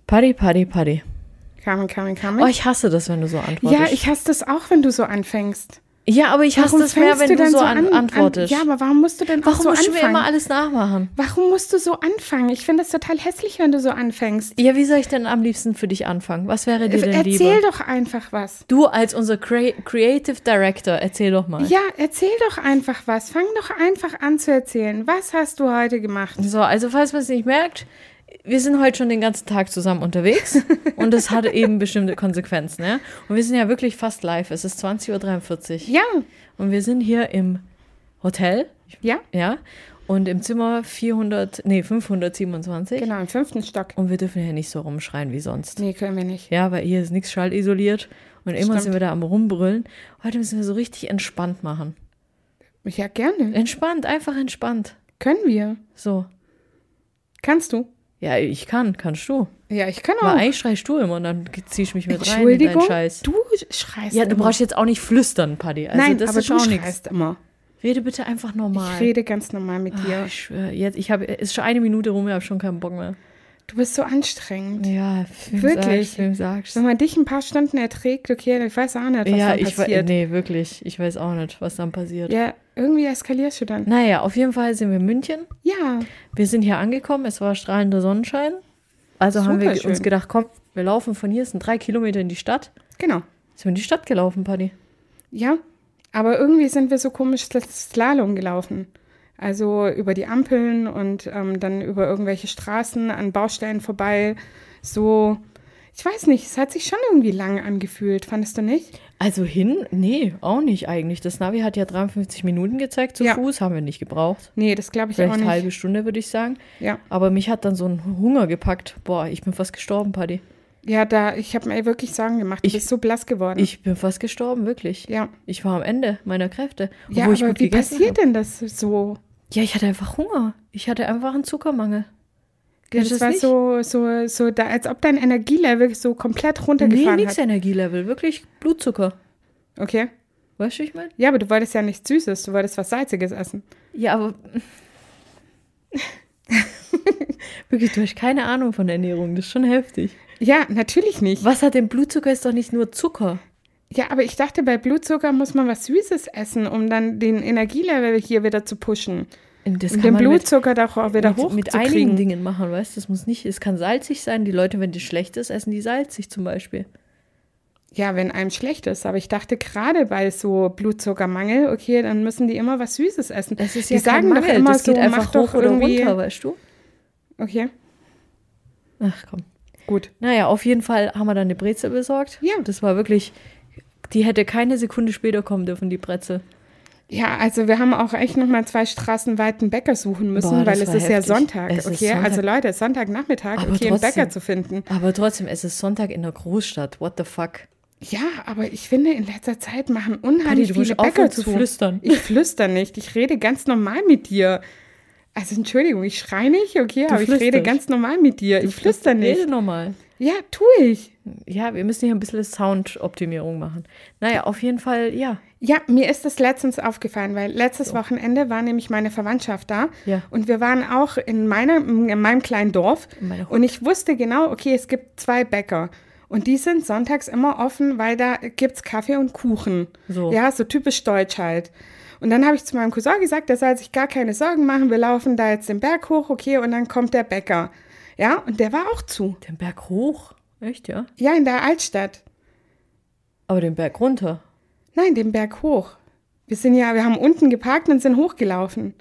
Paddy, Paddy, Paddy. Carmen. Oh, ich hasse das, wenn du so antwortest. Ja, ich hasse das auch, wenn du so anfängst. Ja, aber ich hasse das mehr, wenn du so antwortest. Ja, aber warum musst du denn auch so anfangen? Warum musst du mir immer alles nachmachen? Warum musst du so anfangen? Ich finde das total hässlich, wenn du so anfängst. Ja, wie soll ich denn am liebsten für dich anfangen? Was wäre dir denn lieber? Erzähl doch einfach was. Du als unser Creative Director, erzähl doch mal. Ja, erzähl doch einfach was. Fang doch einfach an zu erzählen. Was hast du heute gemacht? So, also falls man es nicht merkt, wir sind heute schon den ganzen Tag zusammen unterwegs und das hat eben bestimmte Konsequenzen, ja? Und wir sind ja wirklich fast live. Es ist 20:43 Uhr. Ja. Und wir sind hier im Hotel. Ja. Ja. Und im Zimmer 527. Genau, im 5. Stock. Und wir dürfen hier nicht so rumschreien wie sonst. Nee, können wir nicht. Ja, weil hier ist nichts schallisoliert. Und immer sind wir da am Rumbrüllen. Heute müssen wir so richtig entspannt machen. Ja, gerne. Entspannt, einfach entspannt. Können wir. So. Kannst du? Ja, ich kann. Kannst du? Ja, ich kann auch. Aber eigentlich schreist du immer und dann ziehst du mich mit rein in Entschuldigung, deinen Scheiß. du schreist Ja, du immer. brauchst jetzt auch nicht flüstern, Paddy. Also Nein, das aber ist du auch nichts. schreist immer. Rede bitte einfach normal. Ich rede ganz normal mit dir. Ich schwöre, jetzt, ist schon 1 Minute rum, ich habe schon keinen Bock mehr. Du bist so anstrengend. Ja, Wirklich. Wem sagst Wenn man dich ein paar Stunden erträgt, okay, ich weiß auch nicht, was dann passiert. Nee, wirklich. Ich weiß auch nicht, was dann passiert. Ja, irgendwie eskalierst du dann. Naja, auf jeden Fall sind wir in München. Ja. Wir sind hier angekommen, es war strahlender Sonnenschein. Also haben wir uns gedacht, komm, wir laufen von hier, es sind 3 Kilometer in die Stadt. Genau. Sind wir in die Stadt gelaufen, Paddy? Ja, aber irgendwie sind wir so komisch Slalom gelaufen. Also über die Ampeln und dann über irgendwelche Straßen an Baustellen vorbei. So, ich weiß nicht, es hat sich schon irgendwie lang angefühlt, fandest du nicht? Also nee, auch nicht eigentlich. Das Navi hat ja 53 Minuten gezeigt zu Fuß, haben wir nicht gebraucht. Nee, das glaube ich auch nicht. Vielleicht eine halbe Stunde, würde ich sagen. Ja. Aber mich hat dann so ein Hunger gepackt. Boah, ich bin fast gestorben, Paddy. Ja, ich habe mir wirklich Sorgen gemacht. Du bist so blass geworden. Ich bin fast gestorben, wirklich. Ja. Ich war am Ende meiner Kräfte. Ja, aber wie passiert denn das so? Ja, ich hatte einfach Hunger. Ich hatte einfach einen Zuckermangel. Ja, das war so da, als ob dein Energielevel so komplett runtergefahren Nee, nix Energielevel. Wirklich Blutzucker. Okay. Weißt du, ich meine? Ja, aber du wolltest ja nichts Süßes. Du wolltest was Salziges essen. Ja, aber wirklich, du hast keine Ahnung von Ernährung. Das ist schon heftig. Ja, natürlich nicht. Was hat denn Blutzucker? Ist doch nicht nur Zucker. Ja, aber ich dachte, bei Blutzucker muss man was Süßes essen, um dann den Energielevel hier wieder zu pushen. Das um kann den man Blutzucker doch auch wieder hochzukriegen. Mit einigen Dingen machen, weißt du? Das muss nicht, es kann salzig sein. Die Leute, wenn die schlecht ist, essen die salzig zum Beispiel. Ja, wenn einem schlecht ist. Aber ich dachte gerade bei so Blutzuckermangel, okay, dann müssen die immer was Süßes essen. Das ist die ja sagen kein Mangel. doch immer das geht so, einfach hoch oder runter, weißt du? Okay. Ach komm. Gut. Naja, auf jeden Fall haben wir dann eine Brezel besorgt. Ja. Das war wirklich, die hätte keine Sekunde später kommen dürfen, die Brezel. Ja, also wir haben auch echt nochmal 2 Straßen weit einen Bäcker suchen müssen, weil es ist ja Sonntag. Es ist okay, Sonntag. Also Leute, Sonntagnachmittag, Aber okay, trotzdem, einen Bäcker zu finden. Aber trotzdem, es ist Sonntag in der Großstadt. What the fuck? Ja, aber ich finde, in letzter Zeit machen Paddy, unheimlich du viele musst Bäcker aufhören zu. zu flüstern. Ich flüster nicht, ich rede ganz normal mit dir. Also Entschuldigung, ich schreie nicht, okay, aber ich rede ganz normal mit dir. Ich flüster nicht. Rede normal. Ja, tue ich. Ja, wir müssen hier ein bisschen Soundoptimierung machen. Naja, auf jeden Fall, ja. Ja, mir ist das letztens aufgefallen, weil letztes Wochenende war nämlich meine Verwandtschaft da. Ja. Und wir waren auch in meinem kleinen Dorf. Und ich wusste genau, okay, es gibt 2 Bäcker. Und die sind sonntags immer offen, weil da gibt's Kaffee und Kuchen. So. Ja, so typisch deutsch halt. Und dann habe ich zu meinem Cousin gesagt, der soll sich gar keine Sorgen machen. Wir laufen da jetzt den Berg hoch, okay, und dann kommt der Bäcker. Ja, und der war auch zu. Den Berg hoch? Echt, ja? Ja, in der Altstadt. Aber den Berg runter? Nein, den Berg hoch. Wir haben unten geparkt und sind hochgelaufen.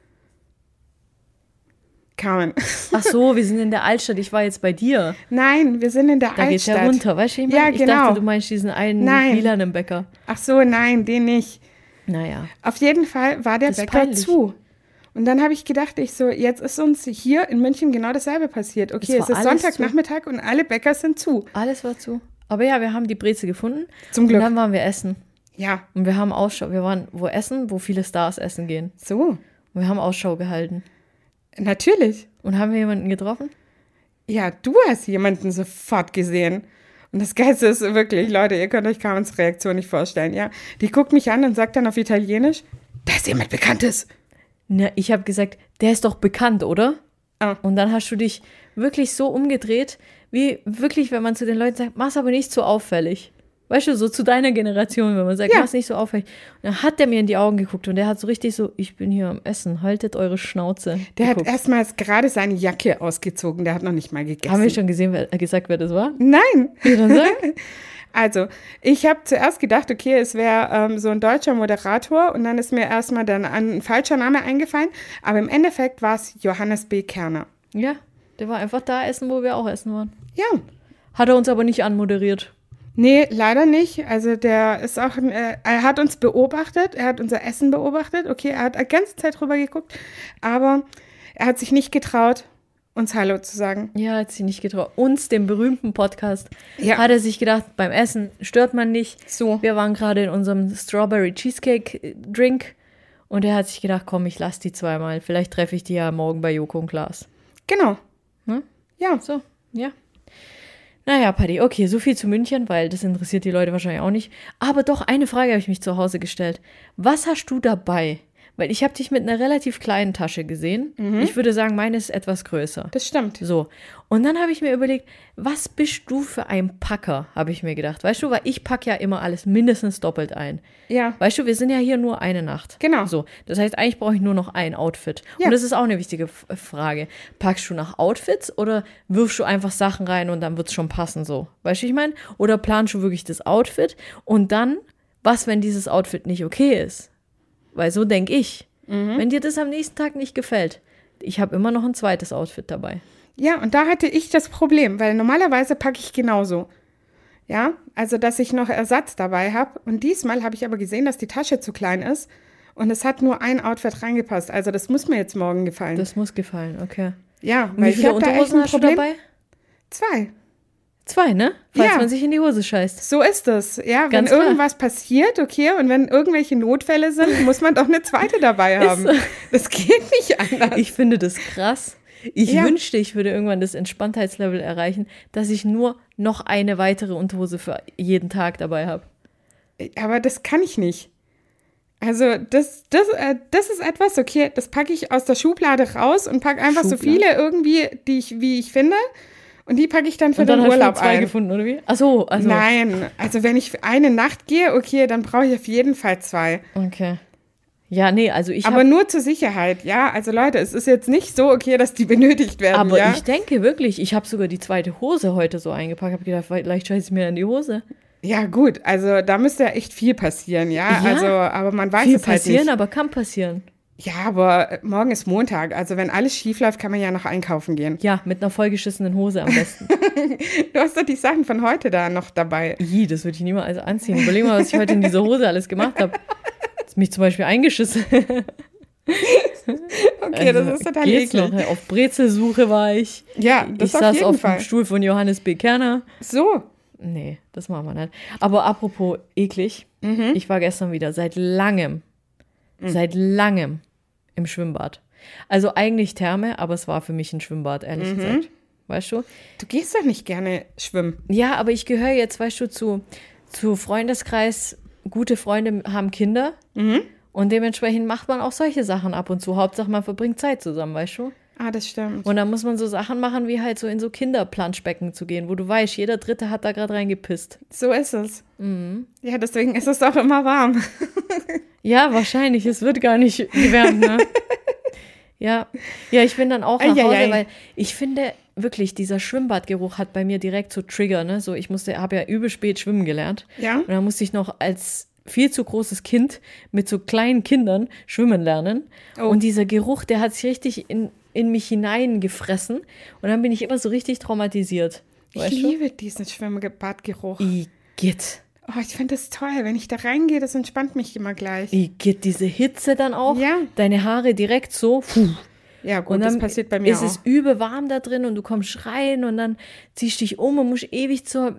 Carmen. Ach so, wir sind in der Altstadt. Ich war jetzt bei dir. Nein, wir sind in der Altstadt. Da geht's ja runter, weißt du? Ich Ja, Ich genau. dachte, du meinst diesen einen lilanen Bäcker. Ach so, nein, den nicht. Naja. Auf jeden Fall war der Bäcker peinlich. zu. Und dann habe ich gedacht, jetzt ist uns hier in München genau dasselbe passiert. Okay, es ist Sonntagnachmittag und alle Bäcker sind zu. Alles war zu. Aber ja, wir haben die Brezel gefunden. Zum Glück. Und dann waren wir essen. Ja. Und wir haben Ausschau. Wir waren wo essen, wo viele Stars essen gehen. So. Und wir haben Ausschau gehalten. Natürlich. Und haben wir jemanden getroffen? Ja, du hast jemanden sofort gesehen. Und das Geilste ist wirklich, Leute, ihr könnt euch Carmens Reaktion nicht vorstellen, ja. Die guckt mich an und sagt dann auf Italienisch, da ist jemand Bekanntes. Na, ich habe gesagt, der ist doch bekannt, oder? Ah. Und dann hast du dich wirklich so umgedreht, wie wirklich, wenn man zu den Leuten sagt, mach's aber nicht so auffällig. Weißt du, so zu deiner Generation, wenn man sagt, mach's nicht so auffällig. Und dann hat der mir in die Augen geguckt und der hat so richtig so, ich bin hier am Essen, haltet eure Schnauze. Der geguckt. hat erstmals gerade seine Jacke ausgezogen, der hat noch nicht mal gegessen. Haben wir schon gesagt, wer das war? Nein. Ja, dann sag. Also, ich habe zuerst gedacht, okay, es wäre so ein deutscher Moderator und dann ist mir erstmal dann ein falscher Name eingefallen, aber im Endeffekt war es Johannes B. Kerner. Ja, der war einfach da essen, wo wir auch essen waren. Ja. Hat er uns aber nicht anmoderiert. Nee, leider nicht. Also der ist auch, er hat uns beobachtet, er hat unser Essen beobachtet. Okay, er hat die ganze Zeit drüber geguckt, aber er hat sich nicht getraut, uns Hallo zu sagen. Ja, hat sich nicht getraut. Uns, dem berühmten Podcast, Ja. hat er sich gedacht, beim Essen stört man nicht. So. Wir waren gerade in unserem Strawberry Cheesecake Drink und er hat sich gedacht, komm, ich lasse die zweimal. Vielleicht treffe ich die ja morgen bei Joko und Klaas. Genau. Hm? Ja. So, ja. Naja, Paddy, okay, so viel zu München, weil das interessiert die Leute wahrscheinlich auch nicht. Aber doch, eine Frage habe ich mich zu Hause gestellt. Was hast du dabei? Weil ich habe dich mit einer relativ kleinen Tasche gesehen. Ich würde sagen, meine ist etwas größer. Das stimmt. So. Und dann habe ich mir überlegt, was bist du für ein Packer, habe ich mir gedacht. Weißt du, weil ich packe ja immer alles mindestens doppelt ein. Ja. Weißt du, wir sind ja hier nur eine Nacht. Genau. So. Das heißt, eigentlich brauche ich nur noch ein Outfit. Ja. Und das ist auch eine wichtige Frage. Packst du nach Outfits oder wirfst du einfach Sachen rein und dann wird es schon passen so? Weißt du, ich meine? Oder planst du wirklich das Outfit und dann, was, wenn dieses Outfit nicht okay ist? Weil so denke ich. Wenn dir das am nächsten Tag nicht gefällt, ich habe immer noch ein zweites Outfit dabei. Ja, und da hatte ich das Problem, weil normalerweise packe ich genauso. Ja, also dass ich noch Ersatz dabei habe. Und diesmal habe ich aber gesehen, dass die Tasche zu klein ist und es hat nur ein Outfit reingepasst. Also das muss mir jetzt morgen gefallen. Das muss gefallen, okay. Ja, Und weil wie viele ich habe da echt Unterhosen ein hast du Problem. dabei? 2. 2, ne? Falls Ja. man sich in die Hose scheißt. So ist es. Ja, Ganz wenn klar. irgendwas passiert, okay, und wenn irgendwelche Notfälle sind, muss man doch eine zweite dabei haben. so. Das geht nicht anders. Ich finde das krass. Ich Ja. wünschte, ich würde irgendwann das Entspanntheitslevel erreichen, dass ich nur noch eine weitere Unterhose für jeden Tag dabei habe. Aber das kann ich nicht. Also das ist etwas, okay, das packe ich aus der Schublade raus und packe einfach so Schublade? viele irgendwie, wie ich finde. Und die packe ich dann für Und dann den hast du Urlaub 2 ein. gefunden, oder wie? Ach so, also. Nein, also wenn ich für eine Nacht gehe, okay, dann brauche ich auf jeden Fall 2. Okay. Ja, nee, also ich Aber habe. nur zur Sicherheit, ja. Also Leute, es ist jetzt nicht so, okay, dass die benötigt werden, Aber ja. ich denke wirklich, ich habe sogar die zweite Hose heute so eingepackt. Habe gedacht, vielleicht scheiße ich mir in die Hose. Ja, gut, also da müsste ja echt viel passieren, ja. Ja, Also, aber man weiß Viel es halt passieren, nicht. aber kann passieren. Ja, aber morgen ist Montag. Also wenn alles schief läuft, kann man ja noch einkaufen gehen. Ja, mit einer vollgeschissenen Hose am besten. Du hast doch die Sachen von heute da noch dabei. Das würde ich niemals anziehen. Überleg mal, was ich heute in dieser Hose alles gemacht habe. Hast mich zum Beispiel eingeschissen. Okay, das ist total geht's eklig. noch. Auf Brezelsuche war ich. Ja, das Ich auf saß jeden auf Fall. dem Stuhl von Johannes B. Kerner. So, Nee, das machen wir nicht. Aber apropos eklig. Ich war gestern wieder seit langem im Schwimmbad. Also eigentlich Therme, aber es war für mich ein Schwimmbad, ehrlich gesagt. Weißt du? du gehst doch nicht gerne schwimmen. Ja, aber ich gehöre jetzt, weißt du, zu Freundeskreis. Gute Freunde haben Kinder. Und dementsprechend macht man auch solche Sachen ab und zu. Hauptsache, man verbringt Zeit zusammen, weißt du? Ah, das stimmt. Und dann muss man so Sachen machen, wie halt so in so Kinderplanschbecken zu gehen, wo du weißt, jeder Dritte hat da gerade reingepisst. So ist es. Ja, deswegen ist es auch immer warm. Ja, wahrscheinlich. Es wird gar nicht gewärmt, ne? Ja, ich bin dann auch nach Hause, Eieiei. weil ich finde wirklich, dieser Schwimmbadgeruch hat bei mir direkt so Trigger, ne? So, habe ja übel spät schwimmen gelernt. Ja? Und dann musste ich noch als viel zu großes Kind mit so kleinen Kindern schwimmen lernen. Oh. Und dieser Geruch, der hat sich richtig in mich hineingefressen. Und dann bin ich immer so richtig traumatisiert. Ich Weißt du? liebe diesen Schwimmbadgeruch. Igitt. Oh, ich finde das toll. Wenn ich da reingehe, das entspannt mich immer gleich. Igitt, diese Hitze dann auch. Ja. Deine Haare direkt so. Puh. Ja, gut, Und dann das passiert bei mir ist auch. es übel warm da drin und du kommst rein und dann ziehst dich um und musst ewig zum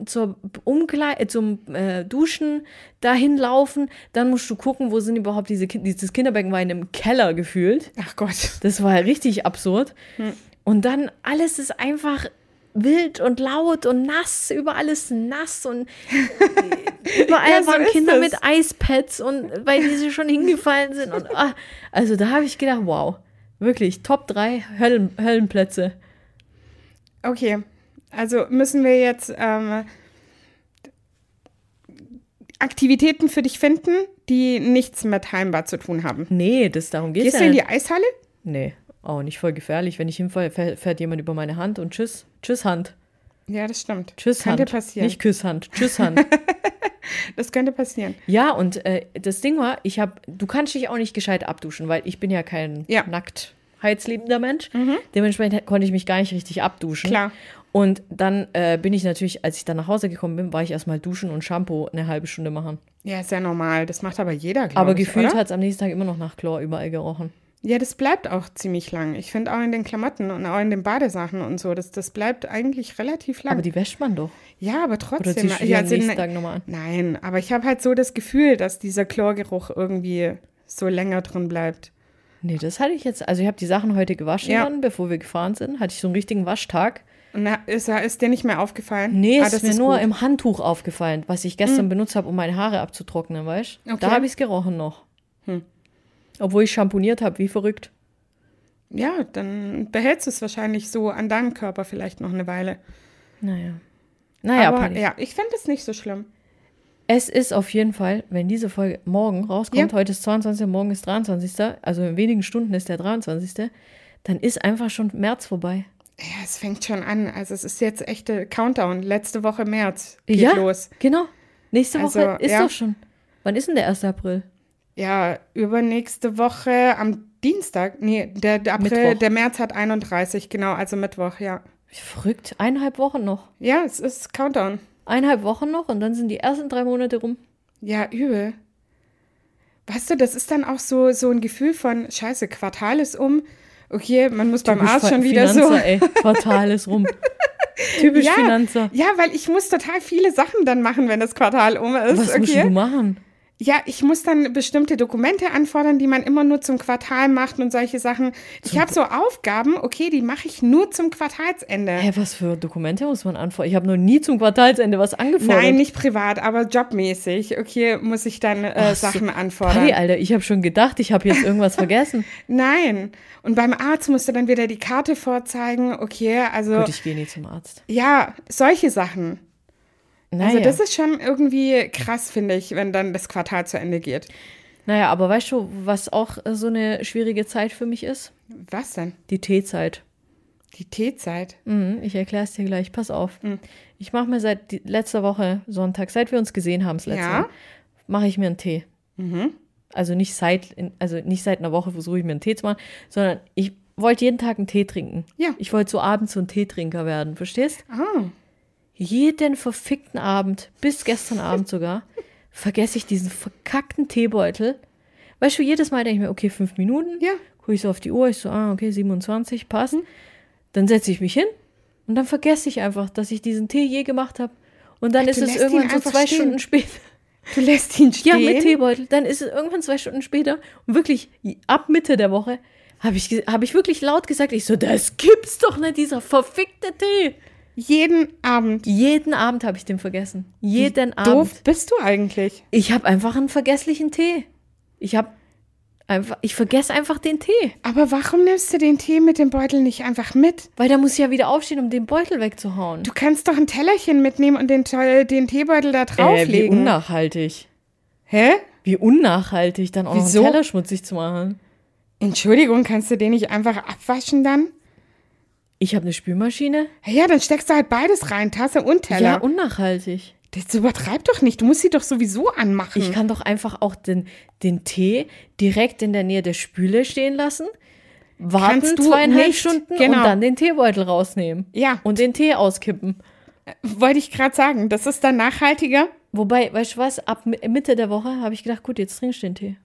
Duschen dahin laufen. Dann musst du gucken, wo sind überhaupt dieses Kinderbecken war in einem Keller gefühlt. Ach Gott. Das war richtig absurd. Und dann alles ist einfach wild und laut und nass, überall ist nass und überall Ja, so waren ist Kinder es. mit Eispads und weil diese schon hingefallen sind. Und, also da habe ich gedacht, wow, Wirklich, Top 3 Höllenplätze. Okay, also müssen wir jetzt Aktivitäten für dich finden, die nichts mit Heimbad zu tun haben. Nee, darum geht's Gehst ja du in nicht. die Eishalle? Nee, auch nicht voll gefährlich. Wenn ich hinfalle, fährt jemand über meine Hand und tschüss. Tschüss, Hand. Ja, das stimmt. Tschüss, Könnte Hand. passieren. Nicht Küsshand. Tschüss, Hand. Das könnte passieren. Ja, und das Ding war, du kannst dich auch nicht gescheit abduschen, weil ich bin ja kein nackt heizliebender Mensch. Dementsprechend konnte ich mich gar nicht richtig abduschen. Klar. Und dann bin ich natürlich, als ich dann nach Hause gekommen bin, war ich erstmal duschen und Shampoo eine halbe Stunde machen. Ja, ist ja normal. Das macht aber jeder, glaube ich, Aber gefühlt oder? hat es am nächsten Tag immer noch nach Chlor überall gerochen. Ja, das bleibt auch ziemlich lang. Ich finde auch in den Klamotten und auch in den Badesachen und so, das bleibt eigentlich relativ lang. Aber die wäscht man doch. Ja, aber Oder trotzdem. ziehst du die am nächsten Tag nochmal an? Nein, aber ich habe halt so das Gefühl, dass dieser Chlorgeruch irgendwie so länger drin bleibt. Nee, das hatte ich jetzt. Also ich habe die Sachen heute gewaschen dann, bevor wir gefahren sind. Hatte ich so einen richtigen Waschtag. Und ist dir nicht mehr aufgefallen? Nee, es das ist mir nur gut. im Handtuch aufgefallen, was ich gestern benutzt habe, um meine Haare abzutrocknen, weißt du? Okay. Da habe ich es gerochen noch. Obwohl ich shampooniert habe, wie verrückt. Ja, dann behältst du es wahrscheinlich so an deinem Körper vielleicht noch eine Weile. Naja, Aber Paddy. ja, ich finde es nicht so schlimm. Es ist auf jeden Fall, wenn diese Folge morgen rauskommt, heute ist 22., morgen ist 23., also in wenigen Stunden ist der 23., dann ist einfach schon März vorbei. Ja, es fängt schon an. Also es ist jetzt echte Countdown. Letzte Woche März geht los. Genau. Nächste Woche Also, ist ja. doch schon. Wann ist denn der 1. April? Ja, übernächste Woche am Dienstag. Nee, der April, Mittwoch. der März hat 31, genau, also Mittwoch, ja. Verrückt. 1,5 Wochen noch. Ja, es ist Countdown. 1,5 Wochen noch und dann sind die ersten 3 Monate rum. Ja, übel. Weißt du, das ist dann auch so ein Gefühl von, scheiße, Quartal ist um. Okay, man muss beim Arzt schon wieder Finanzer, so. Ey, Quartal ist rum. Typisch Ja, Finanzer. ja, weil ich muss total viele Sachen dann machen, wenn das Quartal um ist. Was musst du machen? Ja, ich muss dann bestimmte Dokumente anfordern, die man immer nur zum Quartal macht und solche Sachen. Ich habe so Aufgaben, okay, die mache ich nur zum Quartalsende. Hä, was für Dokumente muss man anfordern? Ich habe noch nie zum Quartalsende was angefordert. Nein, nicht privat, aber jobmäßig. Okay, muss ich dann Sachen anfordern. Paddy, Alter, ich habe schon gedacht, ich habe jetzt irgendwas vergessen. Nein. Und beim Arzt musst du dann wieder die Karte vorzeigen. Okay, also Gut, ich gehe nie zum Arzt. ja, solche Sachen. Naja. Also das ist schon irgendwie krass, finde ich, wenn dann das Quartal zu Ende geht. Naja, aber weißt du, was auch so eine schwierige Zeit für mich ist? Was denn? Die Teezeit. Die Teezeit? Ich erkläre es dir gleich, pass auf. Ich mache mir seit letzter Woche Sonntag, seit wir uns gesehen haben, das letzte Mal, mache ich mir einen Tee. Also nicht seit einer Woche versuche ich mir einen Tee zu machen, sondern ich wollte jeden Tag einen Tee trinken. Ja. Ich wollte so abends so ein Teetrinker werden, verstehst? Ah. Jeden verfickten Abend, bis gestern Abend sogar, vergesse ich diesen verkackten Teebeutel. Weißt du, jedes Mal denke ich mir, okay, 5 Minuten. Ja. Gucke ich so auf die Uhr, ich so, okay, 27, passt. Dann setze ich mich hin und dann vergesse ich einfach, dass ich diesen Tee je gemacht habe. Und dann ist es lässt ihn irgendwann so einfach 2 stehen. Stunden später. Du lässt ihn Ja, stehen? mit Teebeutel. Dann ist es irgendwann 2 Stunden später. Und wirklich, ab Mitte der Woche habe ich wirklich laut gesagt, ich so, das gibt's doch nicht, dieser verfickte Tee. Jeden Abend. Jeden Abend habe ich den vergessen. Jeden Abend. Doof bist du eigentlich? Ich habe einfach einen vergesslichen Tee. Ich vergesse einfach den Tee. Aber warum nimmst du den Tee mit dem Beutel nicht einfach mit? Weil da muss ich ja wieder aufstehen, um den Beutel wegzuhauen. Du kannst doch ein Tellerchen mitnehmen und den Teebeutel da Wie drauflegen. unnachhaltig. Hä? Wie unnachhaltig, dann auch Wieso? noch einen Teller schmutzig zu machen. Entschuldigung, kannst du den nicht einfach abwaschen dann? Ich habe eine Spülmaschine. Ja, dann steckst du halt beides rein, Tasse und Teller. Ja, unnachhaltig. Das übertreib doch nicht. Du musst sie doch sowieso anmachen. Ich kann doch einfach auch den Tee direkt in der Nähe der Spüle stehen lassen, warten Kannst du 2,5 nicht, Stunden genau. und dann den Teebeutel rausnehmen. Ja. Und den Tee auskippen. Wollte ich gerade sagen, das ist dann nachhaltiger. Wobei, weißt du was, ab Mitte der Woche habe ich gedacht, gut, jetzt trinkst du den Tee.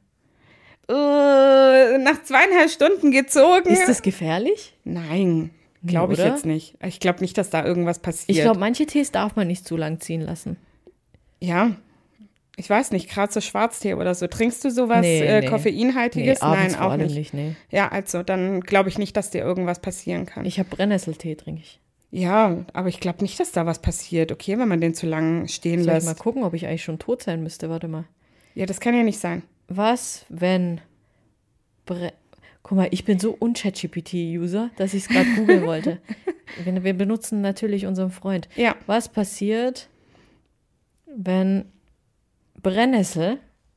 Nach 2,5 Stunden gezogen. Ist das gefährlich? Nein, glaube ich oder? jetzt nicht. Ich glaube nicht, dass da irgendwas passiert. Ich glaube, manche Tees darf man nicht zu lang ziehen lassen. Ja, ich weiß nicht, gerade so Schwarztee oder so. Trinkst du sowas Nee. Koffeinhaltiges? Nee, abends Nein, vor auch allem nicht. nee. Ja, also dann glaube ich nicht, dass dir irgendwas passieren kann. Ich habe Brennnesseltee, trinke ich. Ja, aber ich glaube nicht, dass da was passiert, okay, wenn man den zu lang stehen Soll ich lässt. mal gucken, ob ich eigentlich schon tot sein müsste? Warte mal. Ja, das kann ja nicht sein. Was, wenn Guck mal, ich bin so un-ChatGPT-User, dass ich es gerade googeln wollte. Wir benutzen natürlich unseren Freund. Ja. Was passiert, wenn Brennnessel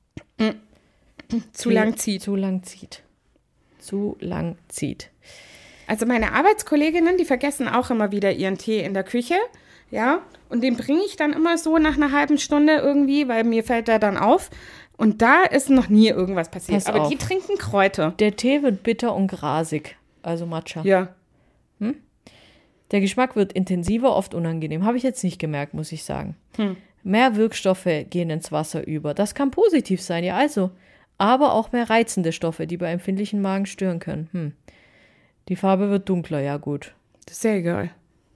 Zu lang zieht. Zu lang zieht. Also meine Arbeitskolleginnen, die vergessen auch immer wieder ihren Tee in der Küche, ja, und den bringe ich dann immer so nach einer halben Stunde irgendwie, weil mir fällt der dann auf. Und da ist noch nie irgendwas passiert. Pass Aber auf. die trinken Kräuter. Der Tee wird bitter und grasig, also Matcha. Ja. Der Geschmack wird intensiver, oft unangenehm. Habe ich jetzt nicht gemerkt, muss ich sagen. Mehr Wirkstoffe gehen ins Wasser über. Das kann positiv sein, ja also. Aber auch mehr reizende Stoffe, die bei empfindlichen Magen stören können. Die Farbe wird dunkler, ja gut. Das ist ja egal.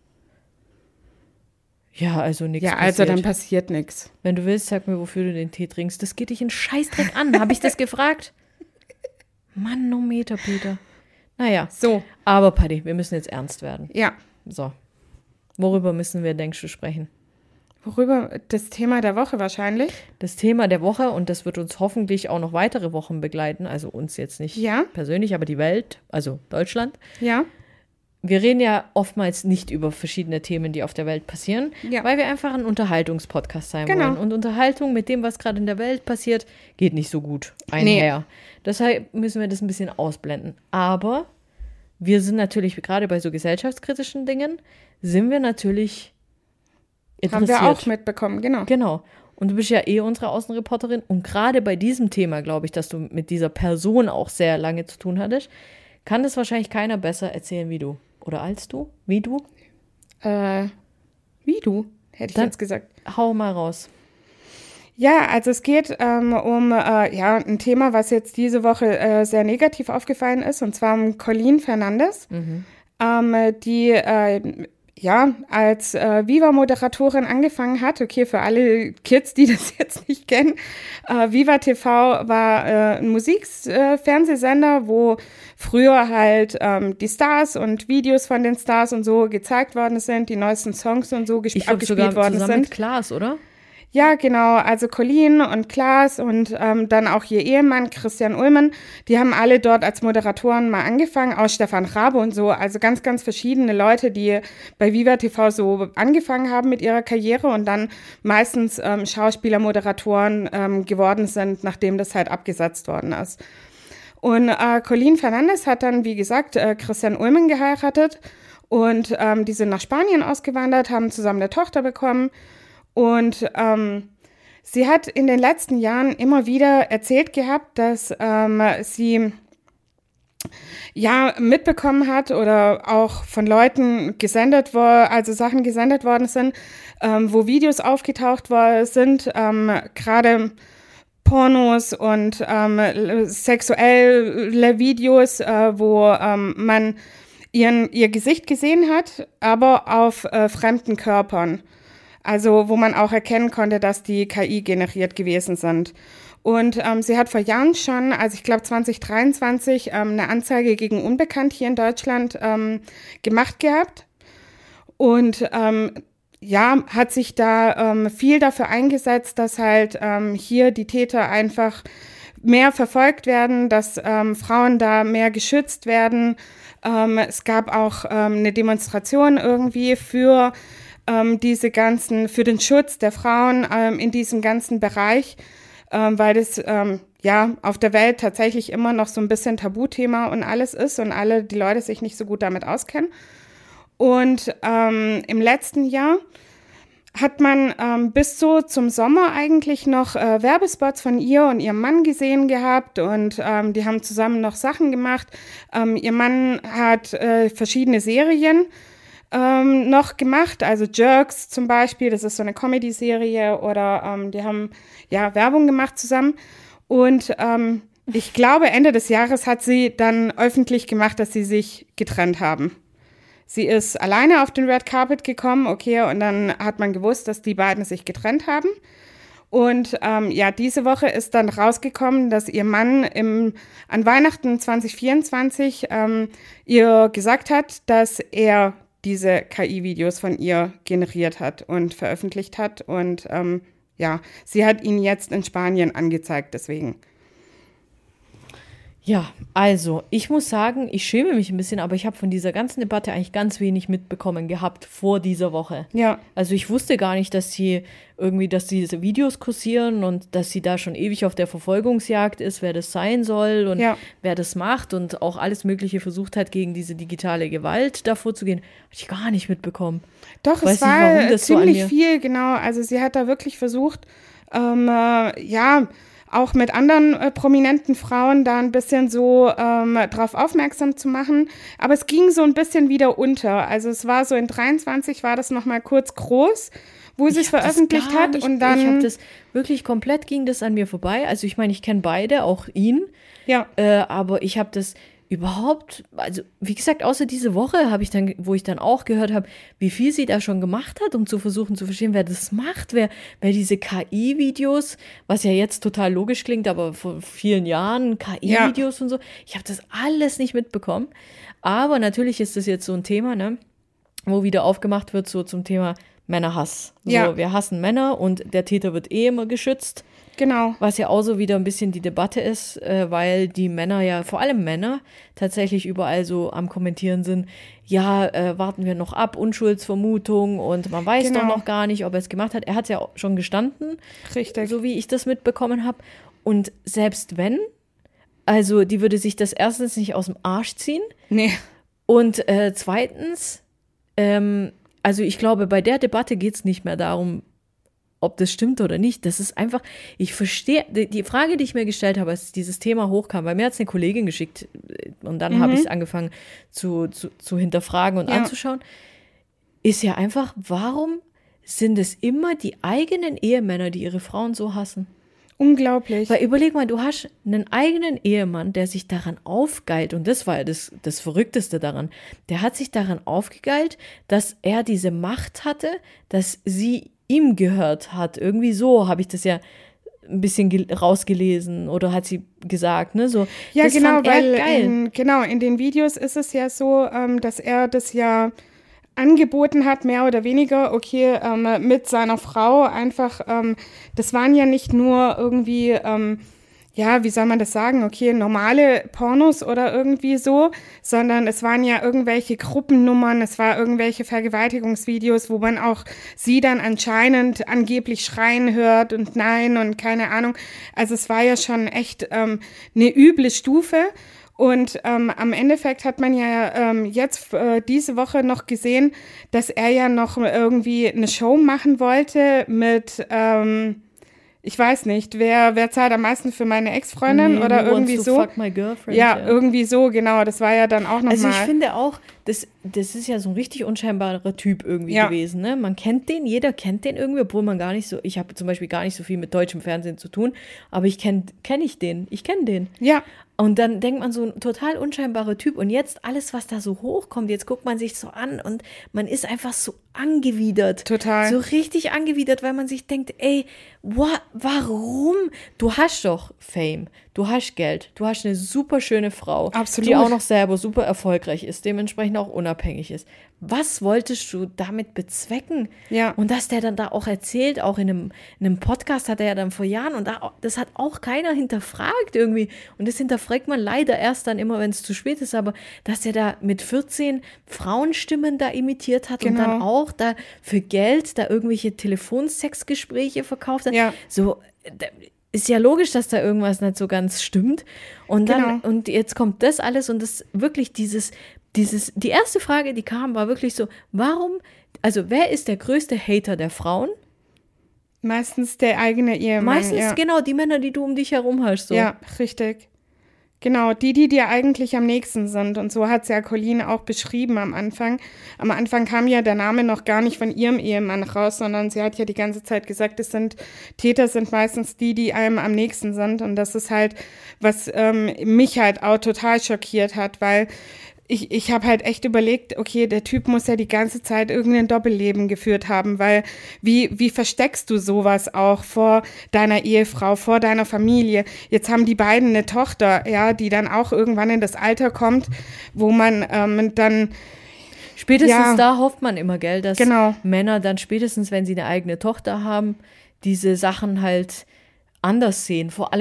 Ja, also nichts Ja, passiert. also dann passiert nichts. Wenn du willst, sag mir, wofür du den Tee trinkst. Das geht dich einen Scheißdreck an. Habe ich das gefragt? Manometer, Peter. Naja, So, aber Paddy, wir müssen jetzt ernst werden. ja. So. Worüber müssen wir, denkst du, sprechen? Worüber? Das Thema der Woche wahrscheinlich. Das Thema der Woche, und das wird uns hoffentlich auch noch weitere Wochen begleiten, also uns jetzt nicht Ja. persönlich, aber die Welt, also Deutschland. Ja. Wir reden ja oftmals nicht über verschiedene Themen, die auf der Welt passieren, Ja. weil wir einfach ein Unterhaltungspodcast sein Genau. wollen. Und Unterhaltung mit dem, was gerade in der Welt passiert, geht nicht so gut einher. Deshalb müssen wir das ein bisschen ausblenden. Aber wir sind natürlich, gerade bei so gesellschaftskritischen Dingen, sind wir natürlich interessiert. Haben wir auch mitbekommen, genau. Genau. Und du bist ja eh unsere Außenreporterin. Und gerade bei diesem Thema, glaube ich, dass du mit dieser Person auch sehr lange zu tun hattest, kann das wahrscheinlich keiner besser erzählen wie du. Oder als du? Wie du? Wie du, hätte ich Dann- jetzt gesagt. Hau mal raus. Ja, also es geht um ein Thema, was jetzt diese Woche sehr negativ aufgefallen ist, und zwar um Colleen Fernandes, die als Viva-Moderatorin angefangen hat. Okay, für alle Kids, die das jetzt nicht kennen, Viva TV war ein Musikfernsehsender, wo früher halt die Stars und Videos von den Stars und so gezeigt worden sind, die neuesten Songs und so Ich glaube abgespielt sogar worden zusammen sind. mit Klaas, oder? Ja, genau. Also Colleen und Klaas und dann auch ihr Ehemann Christian Ullmann, die haben alle dort als Moderatoren mal angefangen, auch Stefan Rabe und so. Also ganz, ganz verschiedene Leute, die bei Viva TV so angefangen haben mit ihrer Karriere und dann meistens Schauspieler, Moderatoren geworden sind, nachdem das halt abgesetzt worden ist. Und Colleen Fernandes hat dann, wie gesagt, Christian Ullmann geheiratet und die sind nach Spanien ausgewandert, haben zusammen eine Tochter bekommen. Und sie hat in den letzten Jahren immer wieder erzählt gehabt, dass sie ja mitbekommen hat oder auch von Leuten gesendet war, also Sachen gesendet worden sind, wo Videos aufgetaucht sind, gerade Pornos und sexuelle Videos, wo man ihr Gesicht gesehen hat, aber auf fremden Körpern. Also wo man auch erkennen konnte, dass die KI generiert gewesen sind. Und sie hat vor Jahren schon, also ich glaube 2023, eine Anzeige gegen Unbekannt hier in Deutschland gemacht gehabt. Und hat sich da viel dafür eingesetzt, dass halt hier die Täter einfach mehr verfolgt werden, dass Frauen da mehr geschützt werden. Es gab auch eine Demonstration irgendwie für für den Schutz der Frauen in diesem ganzen Bereich, weil das auf der Welt tatsächlich immer noch so ein bisschen Tabuthema und alles ist und die Leute sich nicht so gut damit auskennen. Und im letzten Jahr hat man bis so zum Sommer eigentlich noch Werbespots von ihr und ihrem Mann gesehen gehabt und die haben zusammen noch Sachen gemacht. Ihr Mann hat verschiedene Serien noch gemacht, also Jerks zum Beispiel, das ist so eine Comedy-Serie, oder die haben Werbung gemacht zusammen. Und ich glaube, Ende des Jahres hat sie dann öffentlich gemacht, dass sie sich getrennt haben. Sie ist alleine auf den Red Carpet gekommen, okay, und dann hat man gewusst, dass die beiden sich getrennt haben. Und diese Woche ist dann rausgekommen, dass ihr Mann an Weihnachten 2024 ihr gesagt hat, dass er diese KI-Videos von ihr generiert hat und veröffentlicht hat. Und sie hat ihn jetzt in Spanien angezeigt, deswegen. Ja, also ich muss sagen, ich schäme mich ein bisschen, aber ich habe von dieser ganzen Debatte eigentlich ganz wenig mitbekommen gehabt vor dieser Woche. Ja. Also ich wusste gar nicht, dass diese Videos kursieren und dass sie da schon ewig auf der Verfolgungsjagd ist, wer das sein soll und wer das macht und auch alles Mögliche versucht hat, gegen diese digitale Gewalt da vorzugehen. Habe ich gar nicht mitbekommen. Doch, es war ziemlich viel, genau. Also sie hat da wirklich versucht, auch mit anderen prominenten Frauen da ein bisschen so drauf aufmerksam zu machen. Aber es ging so ein bisschen wieder unter. Also es war so in 23 war das nochmal kurz groß, wo sie es veröffentlicht hat. Und dann, ich habe das wirklich komplett, ging das an mir vorbei. Also ich meine, ich kenne beide, auch ihn. Ja. Aber ich habe das überhaupt, also wie gesagt, außer diese Woche wo ich dann auch gehört habe, wie viel sie da schon gemacht hat, um zu versuchen zu verstehen, wer das macht, wer diese KI-Videos, was ja jetzt total logisch klingt, aber vor vielen Jahren KI-Videos und so, ich habe das alles nicht mitbekommen. Aber natürlich ist das jetzt so ein Thema, ne, wo wieder aufgemacht wird, so zum Thema Männerhass. So, wir hassen Männer und der Täter wird immer geschützt. Genau. Was ja auch so wieder ein bisschen die Debatte ist, weil die Männer ja, vor allem Männer, tatsächlich überall so am Kommentieren sind, warten wir noch ab, Unschuldsvermutung und man weiß doch noch gar nicht, ob er es gemacht hat. Er hat es ja auch schon gestanden, richtig, so wie ich das mitbekommen habe. Und selbst wenn, also die würde sich das erstens nicht aus dem Arsch ziehen. Nee. Und zweitens, also ich glaube, bei der Debatte geht es nicht mehr darum, ob das stimmt oder nicht. Das ist einfach, ich verstehe, die Frage, die ich mir gestellt habe, als dieses Thema hochkam, weil mir hat es eine Kollegin geschickt und dann habe ich es angefangen zu hinterfragen und anzuschauen, ist ja einfach, warum sind es immer die eigenen Ehemänner, die ihre Frauen so hassen? Unglaublich. Weil überleg mal, du hast einen eigenen Ehemann, der sich daran aufgeilt, und das war ja das Verrückteste daran, der hat sich daran aufgegeilt, dass er diese Macht hatte, dass sie ihm gehört hat. Irgendwie so habe ich das ja ein bisschen rausgelesen oder hat sie gesagt, ne? So, ja, das genau, fand er weil geil. In den Videos ist es ja so, dass er das ja angeboten hat, mehr oder weniger, okay, mit seiner Frau einfach, das waren ja nicht nur irgendwie, wie soll man das sagen, okay, normale Pornos oder irgendwie so, sondern es waren ja irgendwelche Gruppennummern, es war irgendwelche Vergewaltigungsvideos, wo man auch sie dann anscheinend angeblich schreien hört und nein und keine Ahnung. Also es war ja schon echt eine üble Stufe. Und am Endeffekt hat man ja jetzt diese Woche noch gesehen, dass er ja noch irgendwie eine Show machen wollte mit ich weiß nicht, wer zahlt am meisten für meine Ex-Freundin oder irgendwie so. Fuck my girlfriend, ja, irgendwie so, genau. Das war ja dann auch nochmal. Also ich finde auch, das ist ja so ein richtig unscheinbarer Typ irgendwie gewesen, ne? Man kennt den, jeder kennt den irgendwie, obwohl man gar nicht so, ich habe zum Beispiel gar nicht so viel mit deutschem Fernsehen zu tun, aber ich kenne den. Ja. Und dann denkt man, so ein total unscheinbarer Typ. Und jetzt alles, was da so hochkommt, jetzt guckt man sich so an und man ist einfach so angewidert. Total. So richtig angewidert, weil man sich denkt, ey, warum? Du hast doch Fame, du hast Geld, du hast eine super schöne Frau, absolut, die auch noch selber super erfolgreich ist, dementsprechend auch unabhängig ist. Was wolltest du damit bezwecken? Ja. Und dass der dann da auch erzählt, auch in einem Podcast hat er ja dann vor Jahren und das hat auch keiner hinterfragt irgendwie. Und das hinterfragt man leider erst dann immer, wenn es zu spät ist, aber dass der da mit 14 Frauenstimmen da imitiert hat und dann auch da für Geld da irgendwelche Telefonsexgespräche verkauft hat. Ja. So, ist ja logisch, dass da irgendwas nicht so ganz stimmt. Und dann, und jetzt kommt das alles und das wirklich die erste Frage, die kam, war wirklich so, wer ist der größte Hater der Frauen? Meistens der eigene Ehemann. Meistens, genau, die Männer, die du um dich herum hast. So. Ja, richtig. Genau, die dir eigentlich am nächsten sind. Und so hat es ja Colleen auch beschrieben am Anfang. Am Anfang kam ja der Name noch gar nicht von ihrem Ehemann raus, sondern sie hat ja die ganze Zeit gesagt, Täter sind meistens die einem am nächsten sind. Und das ist halt, was mich halt auch total schockiert hat, weil ich habe halt echt überlegt, okay, der Typ muss ja die ganze Zeit irgendein Doppelleben geführt haben, weil wie versteckst du sowas auch vor deiner Ehefrau, vor deiner Familie? Jetzt haben die beiden eine Tochter, ja, die dann auch irgendwann in das Alter kommt, wo man dann spätestens da hofft man immer, gell, dass Männer dann spätestens, wenn sie eine eigene Tochter haben, diese Sachen halt anders sehen. Vor allem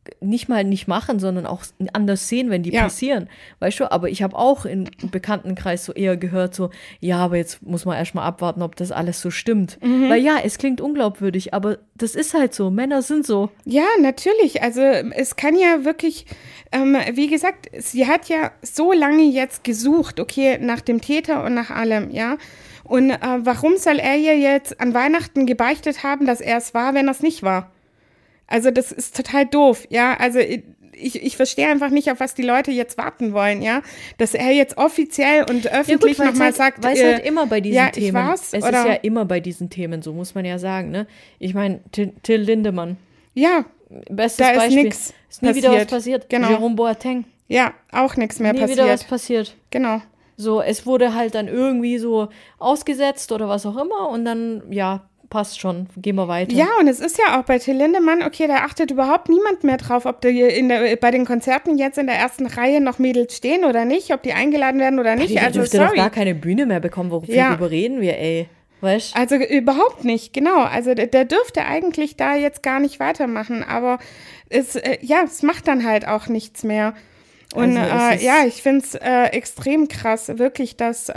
nicht mal nicht machen, sondern auch anders sehen, wenn die passieren. Weißt du, aber ich habe auch im Bekanntenkreis so eher gehört, so, ja, aber jetzt muss man erstmal abwarten, ob das alles so stimmt. Weil ja, es klingt unglaubwürdig, aber das ist halt so. Männer sind so. Ja, natürlich. Also es kann ja wirklich, wie gesagt, sie hat ja so lange jetzt gesucht, okay, nach dem Täter und nach allem, ja. Und warum soll er ihr jetzt an Weihnachten gebeichtet haben, dass er es war, wenn er es nicht war? Also das ist total doof, ja. Also ich verstehe einfach nicht, auf was die Leute jetzt warten wollen, ja. Dass er jetzt offiziell und öffentlich nochmal sagt, weil es halt immer bei diesen Themen, ich war's, es oder? ist ja immer bei diesen Themen, so muss man ja sagen, ne? Ich meine, Till Lindemann, Ja, bestes da ist Beispiel. nix Ist nie wieder was passiert. passiert. Genau. Jerome Boateng, ja, auch nichts mehr nie wieder was passiert. passiert. Genau. So, es wurde halt dann irgendwie so ausgesetzt oder was auch immer und dann, ja, passt schon, gehen wir weiter. Ja, und es ist ja auch bei Till Lindemann, okay, da achtet überhaupt niemand mehr drauf, ob bei den Konzerten jetzt in der ersten Reihe noch Mädels stehen oder nicht, ob die eingeladen werden oder nicht. Der Also, dürfte doch sorry. gar keine Bühne mehr bekommen, worüber reden wir, ey. Weißt? Also überhaupt nicht, genau. Also der dürfte eigentlich da jetzt gar nicht weitermachen, aber es macht dann halt auch nichts mehr. Und Also ich finde es extrem krass, wirklich, dass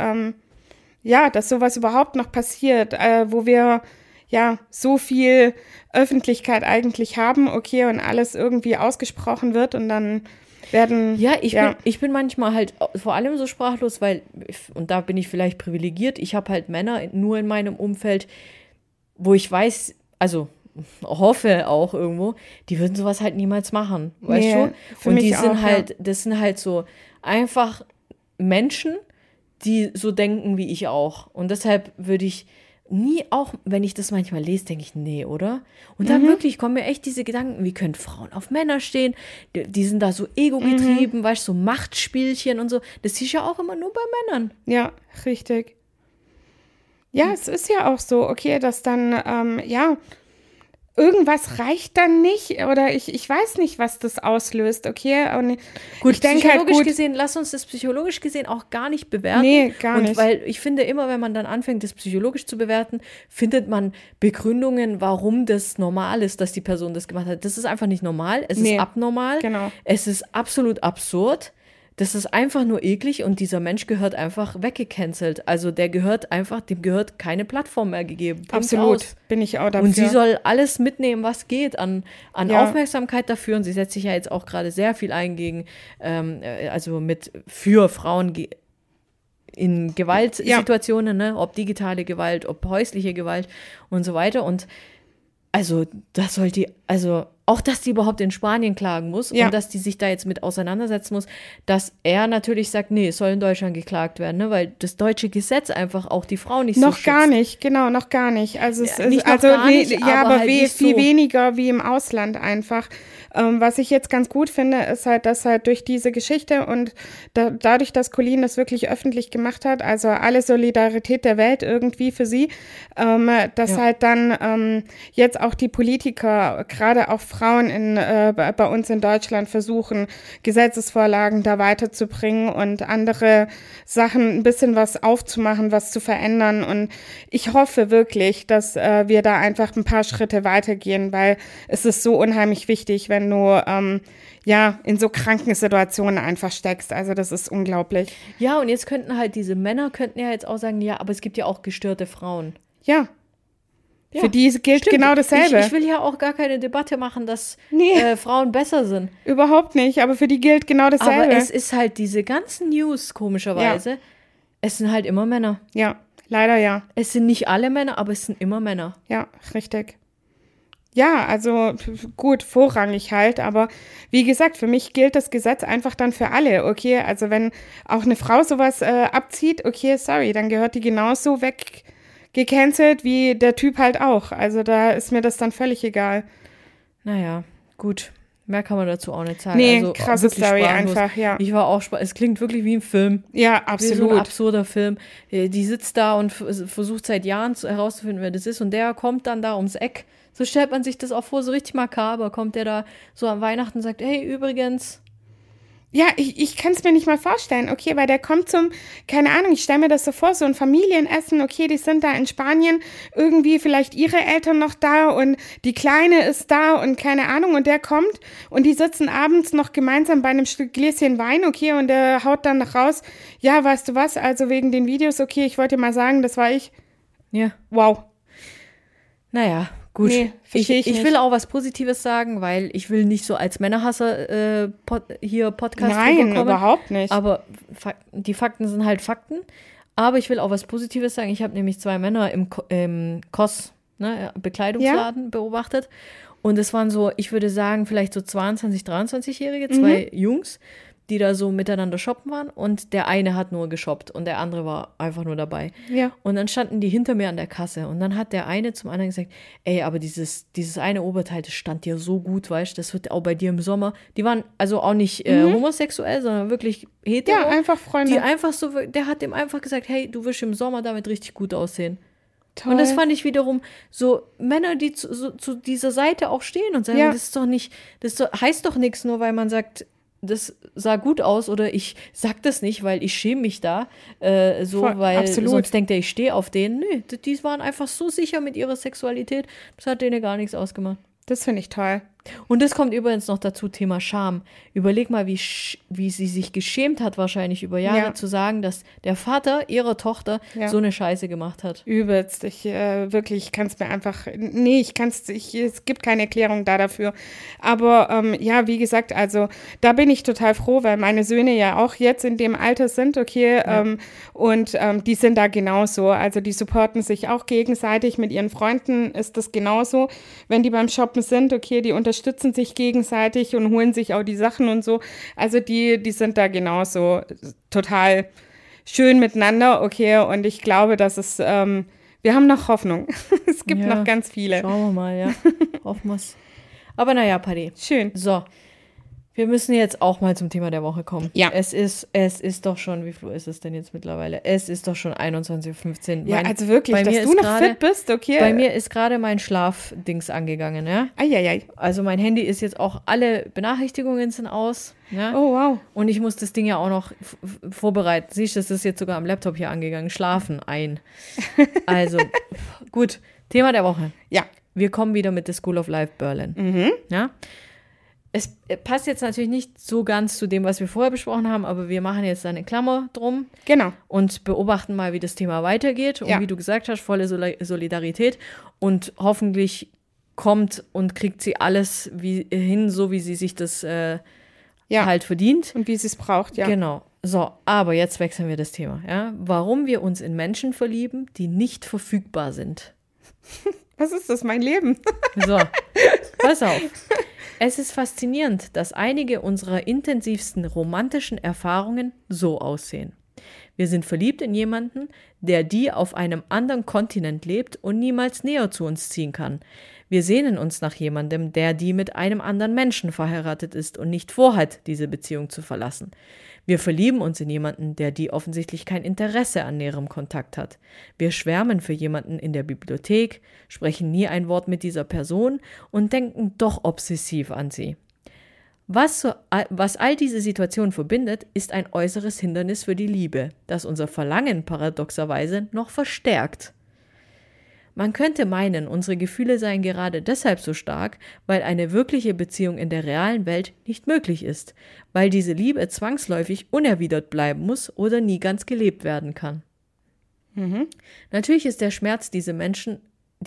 sowas überhaupt noch passiert, wo wir ja so viel Öffentlichkeit eigentlich haben, okay, und alles irgendwie ausgesprochen wird und dann werden. Ja, ich bin manchmal halt vor allem so sprachlos, weil, und da bin ich vielleicht privilegiert, ich habe halt Männer nur in meinem Umfeld, wo ich weiß, also hoffe auch irgendwo, die würden sowas halt niemals machen, weißt du? Für und mich die sind auch, halt, das sind halt so einfach Menschen, die so denken wie ich auch. Und deshalb würde ich nie, auch wenn ich das manchmal lese, denke ich, nee, oder? Und dann wirklich kommen mir echt diese Gedanken, wie können Frauen auf Männer stehen? Die sind da so ego-getrieben, weißt du, so Machtspielchen und so. Das siehst du ja auch immer nur bei Männern. Ja, richtig. Ja, es ist ja auch so, okay, dass dann, irgendwas reicht dann nicht oder ich weiß nicht, was das auslöst, okay? Und Gut, ich denke halt, psychologisch gesehen, lass uns das psychologisch gesehen auch gar nicht bewerten. Nee, gar nicht. Weil ich finde immer, wenn man dann anfängt, das psychologisch zu bewerten, findet man Begründungen, warum das normal ist, dass die Person das gemacht hat. Das ist einfach nicht normal, es ist abnormal, genau. Es ist absolut absurd. Das ist einfach nur eklig und dieser Mensch gehört einfach weggecancelt. Also dem gehört keine Plattform mehr gegeben. Punkt Absolut, aus. bin ich auch dafür. Und sie soll alles mitnehmen, was geht an Aufmerksamkeit dafür. Und sie setzt sich ja jetzt auch gerade sehr viel ein gegen, für Frauen in Gewaltsituationen, ne? Ob digitale Gewalt, ob häusliche Gewalt und so weiter. Und also, auch, dass die überhaupt in Spanien klagen muss und dass die sich da jetzt mit auseinandersetzen muss, dass er natürlich sagt, nee, es soll in Deutschland geklagt werden, ne? Weil das deutsche Gesetz einfach auch die Frau nicht so schützt. Noch gar nicht, genau, noch gar nicht. Also es ist, nicht noch also gar nicht, aber halt nicht viel so. weniger wie im Ausland einfach. Was ich jetzt ganz gut finde, ist halt, dass halt durch diese Geschichte und dadurch, dass Colleen das wirklich öffentlich gemacht hat, also alle Solidarität der Welt irgendwie für sie, dass halt dann jetzt auch die Politiker, gerade auch Frauen bei uns in Deutschland versuchen, Gesetzesvorlagen da weiterzubringen und andere Sachen ein bisschen was aufzumachen, was zu verändern. Und ich hoffe wirklich, dass wir da einfach ein paar Schritte weitergehen, weil es ist so unheimlich wichtig, wenn du in so kranken Situationen einfach steckst. Also das ist unglaublich. Ja, und jetzt diese Männer könnten ja jetzt auch sagen, ja, aber es gibt ja auch gestörte Frauen. Ja. Für die gilt genau dasselbe. Ich will ja auch gar keine Debatte machen, dass Frauen besser sind. Überhaupt nicht, aber für die gilt genau dasselbe. Aber es ist halt diese ganzen News, komischerweise, es sind halt immer Männer. Ja, leider ja. Es sind nicht alle Männer, aber es sind immer Männer. Ja, richtig. Ja, also gut, vorrangig halt, aber wie gesagt, für mich gilt das Gesetz einfach dann für alle, okay? Also wenn auch eine Frau sowas abzieht, okay, sorry, dann gehört die genauso weggecancelt wie der Typ halt auch. Also da ist mir das dann völlig egal. Naja, gut. Mehr kann man dazu auch nicht sagen. Nee, also, krasse Story sprachlos. einfach, ja. Ich war auch es klingt wirklich wie ein Film. Ja, absolut. Wie so ein absurder Film. Die sitzt da und versucht seit Jahren herauszufinden, wer das ist. Und der kommt dann da ums Eck. So stellt man sich das auch vor, so richtig makaber. Kommt der da so an Weihnachten und sagt, hey, übrigens. Ja, ich kann es mir nicht mal vorstellen, okay, weil der kommt keine Ahnung, ich stelle mir das so vor, so ein Familienessen, okay, die sind da in Spanien, irgendwie vielleicht ihre Eltern noch da und die Kleine ist da und keine Ahnung und der kommt und die sitzen abends noch gemeinsam bei einem Stück Gläschen Wein, okay, und der haut dann noch raus, ja, weißt du was, also wegen den Videos, okay, ich wollte dir mal sagen, das war ich. Ja. Wow. Naja, gut. Nee, verstehe ich Ich nicht. will auch was Positives sagen, weil ich will nicht so als Männerhasser hier Podcast Nein, rüberkommen. überhaupt nicht. Aber die Fakten sind halt Fakten. Aber ich will auch was Positives sagen. Ich habe nämlich 2 Männer im COS, ne, Bekleidungsladen beobachtet. Und es waren so, ich würde sagen, vielleicht so 22, 23-Jährige, 2 Jungs, die da so miteinander shoppen waren. Und der eine hat nur geshoppt und der andere war einfach nur dabei. Ja. Und dann standen die hinter mir an der Kasse. Und dann hat der eine zum anderen gesagt, ey, aber dieses eine Oberteil, das stand dir so gut, weißt du, das wird auch bei dir im Sommer. Die waren also auch nicht homosexuell, sondern wirklich hetero. Ja, einfach Freunde. Die einfach so, der hat dem einfach gesagt, hey, du wirst im Sommer damit richtig gut aussehen. Toll. Und das fand ich wiederum so Männer, die zu dieser Seite auch stehen und sagen, Ja. das ist doch nicht, heißt doch nichts, nur weil man sagt, das sah gut aus oder ich sag das nicht, weil ich schäme mich da, weil absolut. sonst denkt er, ich stehe auf denen. Nö, die waren einfach so sicher mit ihrer Sexualität, das hat denen gar nichts ausgemacht. Das finde ich toll. Und das kommt übrigens noch dazu, Thema Scham. Überleg mal, wie sie sich geschämt hat, wahrscheinlich über Jahre, Ja. zu sagen, dass der Vater ihrer Tochter Ja. so eine Scheiße gemacht hat. Übelst. Ich kann es mir einfach, es gibt keine Erklärung dafür. Aber ja, wie gesagt, also da bin ich total froh, weil meine Söhne ja auch jetzt in dem Alter sind, okay, und die sind da genauso. Also die supporten sich auch gegenseitig. Mit ihren Freunden ist das genauso. Wenn die beim Shoppen sind, okay, die unterstützen sich gegenseitig und holen sich auch die Sachen und so. Also die sind da genauso total schön miteinander, okay, und ich glaube, dass wir haben noch Hoffnung. Es gibt Ja, noch ganz viele. Schauen wir mal, ja. Hoffen wir's. Aber naja, Paddy. Schön. So, wir müssen jetzt auch mal zum Thema der Woche kommen. Ja. Es ist doch schon, wie viel ist es denn jetzt mittlerweile? Es ist doch schon 21:15 Uhr. Ja, also wirklich, dass du noch fit bist, okay. Bei mir ist gerade mein Schlafdings angegangen, ja. Eieiei. Also mein Handy ist jetzt auch, alle Benachrichtigungen sind aus. Ja? Oh, wow. Und ich muss das Ding ja auch noch vorbereiten. Siehst du, das ist jetzt sogar am Laptop hier angegangen. Schlafen ein. Also, gut. Thema der Woche. Ja. Wir kommen wieder mit The School of Life Berlin. Ja? Es passt jetzt natürlich nicht so ganz zu dem, was wir vorher besprochen haben, aber wir machen jetzt eine Klammer drum Genau. und beobachten mal, wie das Thema weitergeht. Und Ja. wie du gesagt hast, volle Solidarität. Und hoffentlich kommt und kriegt sie alles hin, so wie sie sich das Ja. halt verdient. Und wie sie es braucht, ja. Genau. So, aber jetzt wechseln wir das Thema. Ja? Warum wir uns in Menschen verlieben, die nicht verfügbar sind. Was ist das, mein Leben? So, pass auf. Es ist faszinierend, dass einige unserer intensivsten romantischen Erfahrungen so aussehen. Wir sind verliebt in jemanden, der die auf einem anderen Kontinent lebt und niemals näher zu uns ziehen kann. Wir sehnen uns nach jemandem, der die mit einem anderen Menschen verheiratet ist und nicht vorhat, diese Beziehung zu verlassen. Wir verlieben uns in jemanden, der die offensichtlich kein Interesse an näherem Kontakt hat. Wir schwärmen für jemanden in der Bibliothek, sprechen nie ein Wort mit dieser Person und denken doch obsessiv an sie. Was all diese Situationen verbindet, ist ein äußeres Hindernis für die Liebe, das unser Verlangen paradoxerweise noch verstärkt. Man könnte meinen, unsere Gefühle seien gerade deshalb so stark, weil eine wirkliche Beziehung in der realen Welt nicht möglich ist, weil diese Liebe zwangsläufig unerwidert bleiben muss oder nie ganz gelebt werden kann. Natürlich ist der Schmerz dieser Menschen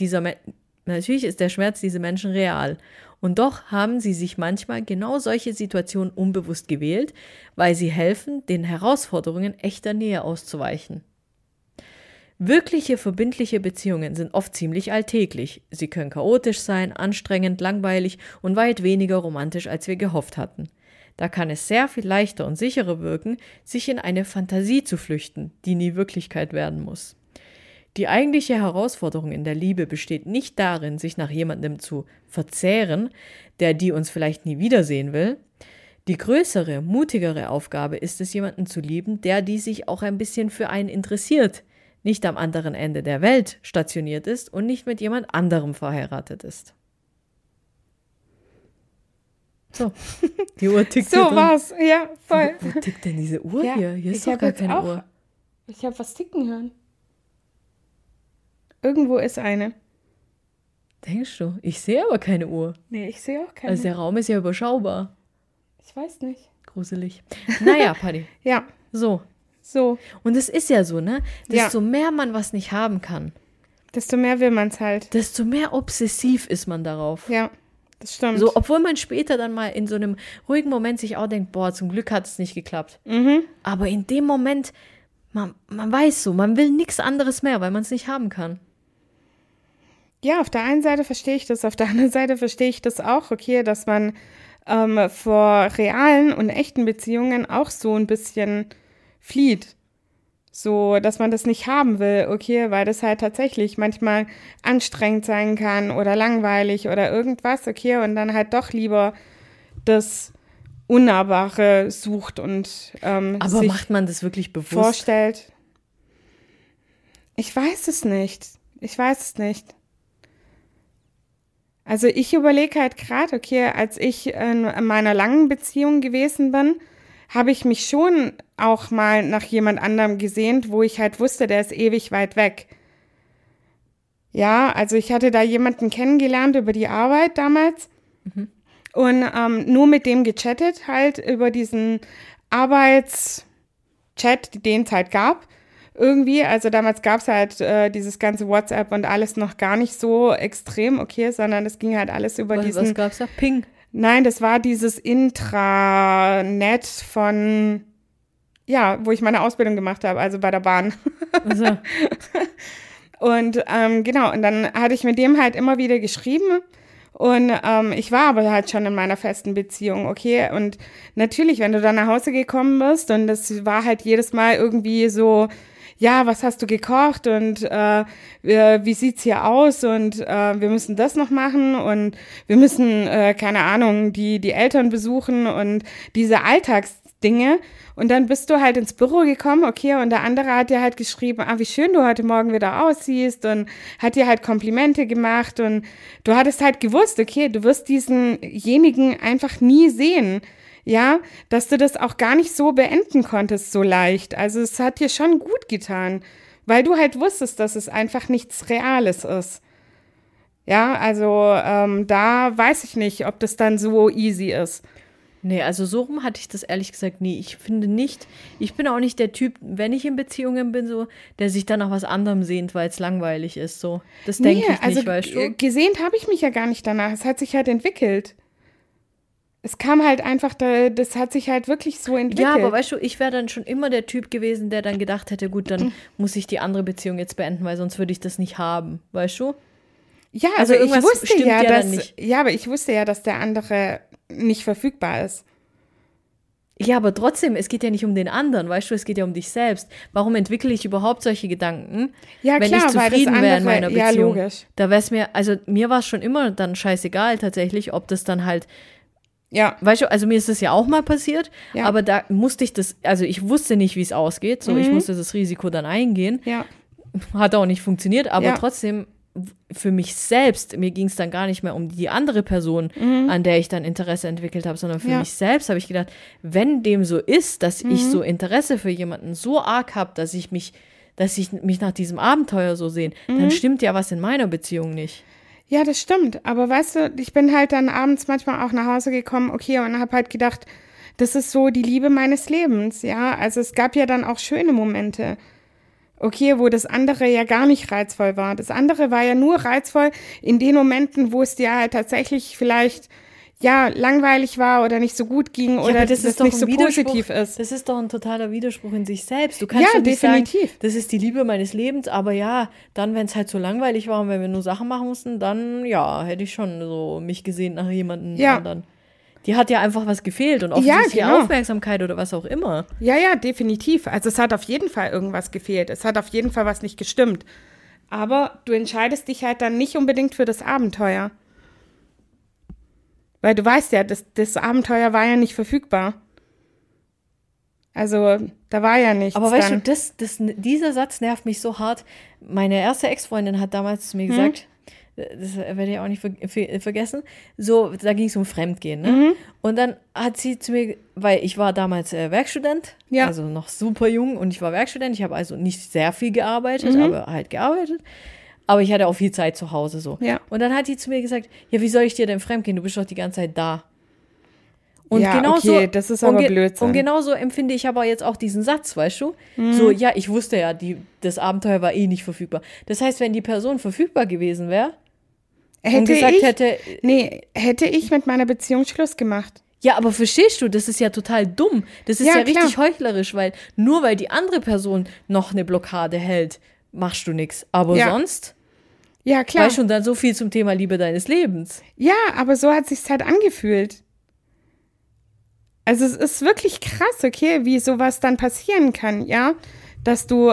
real. Und doch haben sie sich manchmal genau solche Situationen unbewusst gewählt, weil sie helfen, den Herausforderungen echter Nähe auszuweichen. Wirkliche verbindliche Beziehungen sind oft ziemlich alltäglich. Sie können chaotisch sein, anstrengend, langweilig und weit weniger romantisch, als wir gehofft hatten. Da kann es sehr viel leichter und sicherer wirken, sich in eine Fantasie zu flüchten, die nie Wirklichkeit werden muss. Die eigentliche Herausforderung in der Liebe besteht nicht darin, sich nach jemandem zu verzehren, der die uns vielleicht nie wiedersehen will. Die größere, mutigere Aufgabe ist es, jemanden zu lieben, der die sich auch ein bisschen für einen interessiert, nicht am anderen Ende der Welt stationiert ist und nicht mit jemand anderem verheiratet ist. So, die Uhr tickt So hier drin. war's. Ja, voll. Wo tickt denn diese Uhr Ja, hier? Hier ist ich doch hab gar jetzt keine auch- Uhr. Ich habe was ticken hören. Irgendwo ist eine. Denkst du? Ich sehe aber keine Uhr. Nee, ich sehe auch keine. Also der Raum ist ja überschaubar. Ich weiß nicht. Gruselig. Naja, Paddy. Ja, So. so. Und es ist ja so, ne? Ja. Desto mehr man was nicht haben kann, Desto mehr will man's halt. desto mehr obsessiv ist man darauf. Ja, das stimmt. So, obwohl man später dann mal in so einem ruhigen Moment sich auch denkt, boah, zum Glück hat es nicht geklappt. Aber in dem Moment, man weiß so, man will nichts anderes mehr, weil man es nicht haben kann. Ja, auf der einen Seite verstehe ich das, auf der anderen Seite verstehe ich das auch, okay, dass man vor realen und echten Beziehungen auch so ein bisschen flieht. So, dass man das nicht haben will, okay, weil das halt tatsächlich manchmal anstrengend sein kann oder langweilig oder irgendwas, okay, und dann halt doch lieber das Unnahbare sucht und Aber sich macht man das wirklich bewusst? vorstellt. Ich weiß es nicht. Ich weiß es nicht. Also ich überlege halt gerade, okay, als ich in meiner langen Beziehung gewesen bin, habe ich mich schon auch mal nach jemand anderem gesehnt, wo ich halt wusste, der ist ewig weit weg. Ja, also ich hatte da jemanden kennengelernt über die Arbeit damals und nur mit dem gechattet, halt über diesen Arbeitschat, den es halt gab. Irgendwie, also damals gab es halt dieses ganze WhatsApp und alles noch gar nicht so extrem, okay, sondern es ging halt alles über Was diesen. gab's da? Ping. Nein, das war dieses Intranet von, ja, wo ich meine Ausbildung gemacht habe, also bei der Bahn. Also, Und genau, und dann hatte ich mit dem halt immer wieder geschrieben. Und ich war aber halt schon in meiner festen Beziehung, okay? Und natürlich, wenn du dann nach Hause gekommen bist und das war halt jedes Mal irgendwie so, ja, was hast du gekocht und wie sieht's hier aus und wir müssen das noch machen und wir müssen, keine Ahnung, die Eltern besuchen und diese Alltagsdinge. Und dann bist du halt ins Büro gekommen, okay, und der andere hat dir halt geschrieben, wie schön du heute Morgen wieder aussiehst und hat dir halt Komplimente gemacht und du hattest halt gewusst, okay, du wirst diesenjenigen einfach nie sehen, ja, dass du das auch gar nicht so beenden konntest so leicht. Also es hat dir schon gut getan, weil du halt wusstest, dass es einfach nichts Reales ist. Ja, also da weiß ich nicht, ob das dann so easy ist. nee, also so rum hatte ich das ehrlich gesagt nie. Ich finde nicht, ich bin auch nicht der Typ, wenn ich in Beziehungen bin, so, der sich dann nach was anderem sehnt, weil es langweilig ist, so. Das denke ich nicht, also weißt du? gesehnt habe ich mich ja gar nicht danach. Es hat sich halt entwickelt. Es kam halt einfach, das hat sich halt wirklich so entwickelt. Ja, aber weißt du, ich wäre dann schon immer der Typ gewesen, der dann gedacht hätte, gut, dann muss ich die andere Beziehung jetzt beenden, weil sonst würde ich das nicht haben, weißt du? Ja, Also also ich irgendwas wusste stimmt ja, ja dann dass, nicht. ja, aber ich wusste ja, dass der andere nicht verfügbar ist. Ja, aber trotzdem, es geht ja nicht um den anderen, weißt du, es geht ja um dich selbst. Warum entwickle ich überhaupt solche Gedanken, Ja, wenn klar, ich weil das zufrieden wäre in andere- meiner ja, Beziehung? logisch. Da wäre es mir, also mir war es schon immer dann scheißegal tatsächlich, ob das dann halt, Ja, weißt du, also mir ist das ja auch mal passiert, Ja. aber da musste ich das, also ich wusste nicht, wie es ausgeht, so ich musste das Risiko dann eingehen. ja, Hat auch nicht funktioniert, aber Ja. trotzdem für mich selbst, mir ging es dann gar nicht mehr um die andere Person, an der ich dann Interesse entwickelt habe, sondern für Ja. mich selbst habe ich gedacht, wenn dem so ist, dass ich so Interesse für jemanden so arg habe, dass ich mich nach diesem Abenteuer so sehne, dann stimmt ja was in meiner Beziehung nicht. ja, das stimmt. Aber weißt du, ich bin halt dann abends manchmal auch nach Hause gekommen, okay, und habe halt gedacht, das ist so die Liebe meines Lebens, ja. Also es gab ja dann auch schöne Momente. Okay, wo das andere ja gar nicht reizvoll war. Das andere war ja nur reizvoll in den Momenten, wo es dir halt tatsächlich vielleicht, ja, langweilig war oder nicht so gut ging Ja, oder aber das ist doch nicht ein so Widerspruch. positiv ist. Das ist doch ein totaler Widerspruch in sich selbst. Du kannst Ja, doch nicht sagen, definitiv. das ist die Liebe meines Lebens, aber ja, dann, wenn es halt so langweilig war und wenn wir nur Sachen machen mussten, dann, ja, hätte ich schon so mich gesehen nach jemandem Ja. anderen. Die hat ja einfach was gefehlt und offensichtlich genau. Aufmerksamkeit oder was auch immer. Ja, ja, definitiv. Also es hat auf jeden Fall irgendwas gefehlt. Es hat auf jeden Fall was nicht gestimmt. Aber du entscheidest dich halt dann nicht unbedingt für das Abenteuer. Weil du weißt ja, das Abenteuer war ja nicht verfügbar. Also da war ja nichts. Aber weißt dann. du, dieser Satz nervt mich so hart. Meine erste Ex-Freundin hat damals zu mir gesagt, das werde ich auch nicht vergessen, so, da ging es um Fremdgehen, ne? Und dann hat sie zu mir, weil ich war damals Werkstudent, also noch super jung und ich war Werkstudent, ich habe also nicht sehr viel gearbeitet, aber halt gearbeitet, aber ich hatte auch viel Zeit zu Hause so. Ja. Und dann hat die zu mir gesagt, ja, wie soll ich dir denn fremdgehen, du bist doch die ganze Zeit da. Und ja, genauso, okay, das ist aber Blödsinn. Und genauso empfinde ich aber jetzt auch diesen Satz, weißt du? So, ja, ich wusste ja, das Abenteuer war eh nicht verfügbar. Das heißt, wenn die Person verfügbar gewesen wäre und gesagt hätte... Nee, hätte ich mit meiner Beziehung Schluss gemacht. Ja, aber verstehst du, das ist ja total dumm. Das ist ja richtig heuchlerisch, weil nur weil die andere Person noch eine Blockade hält, machst du nichts. Aber sonst... Ja, klar. Weißt du, und dann so viel zum Thema Liebe deines Lebens. Ja, aber so hat sich's halt angefühlt. Also es ist wirklich krass, okay, wie sowas dann passieren kann, ja, dass du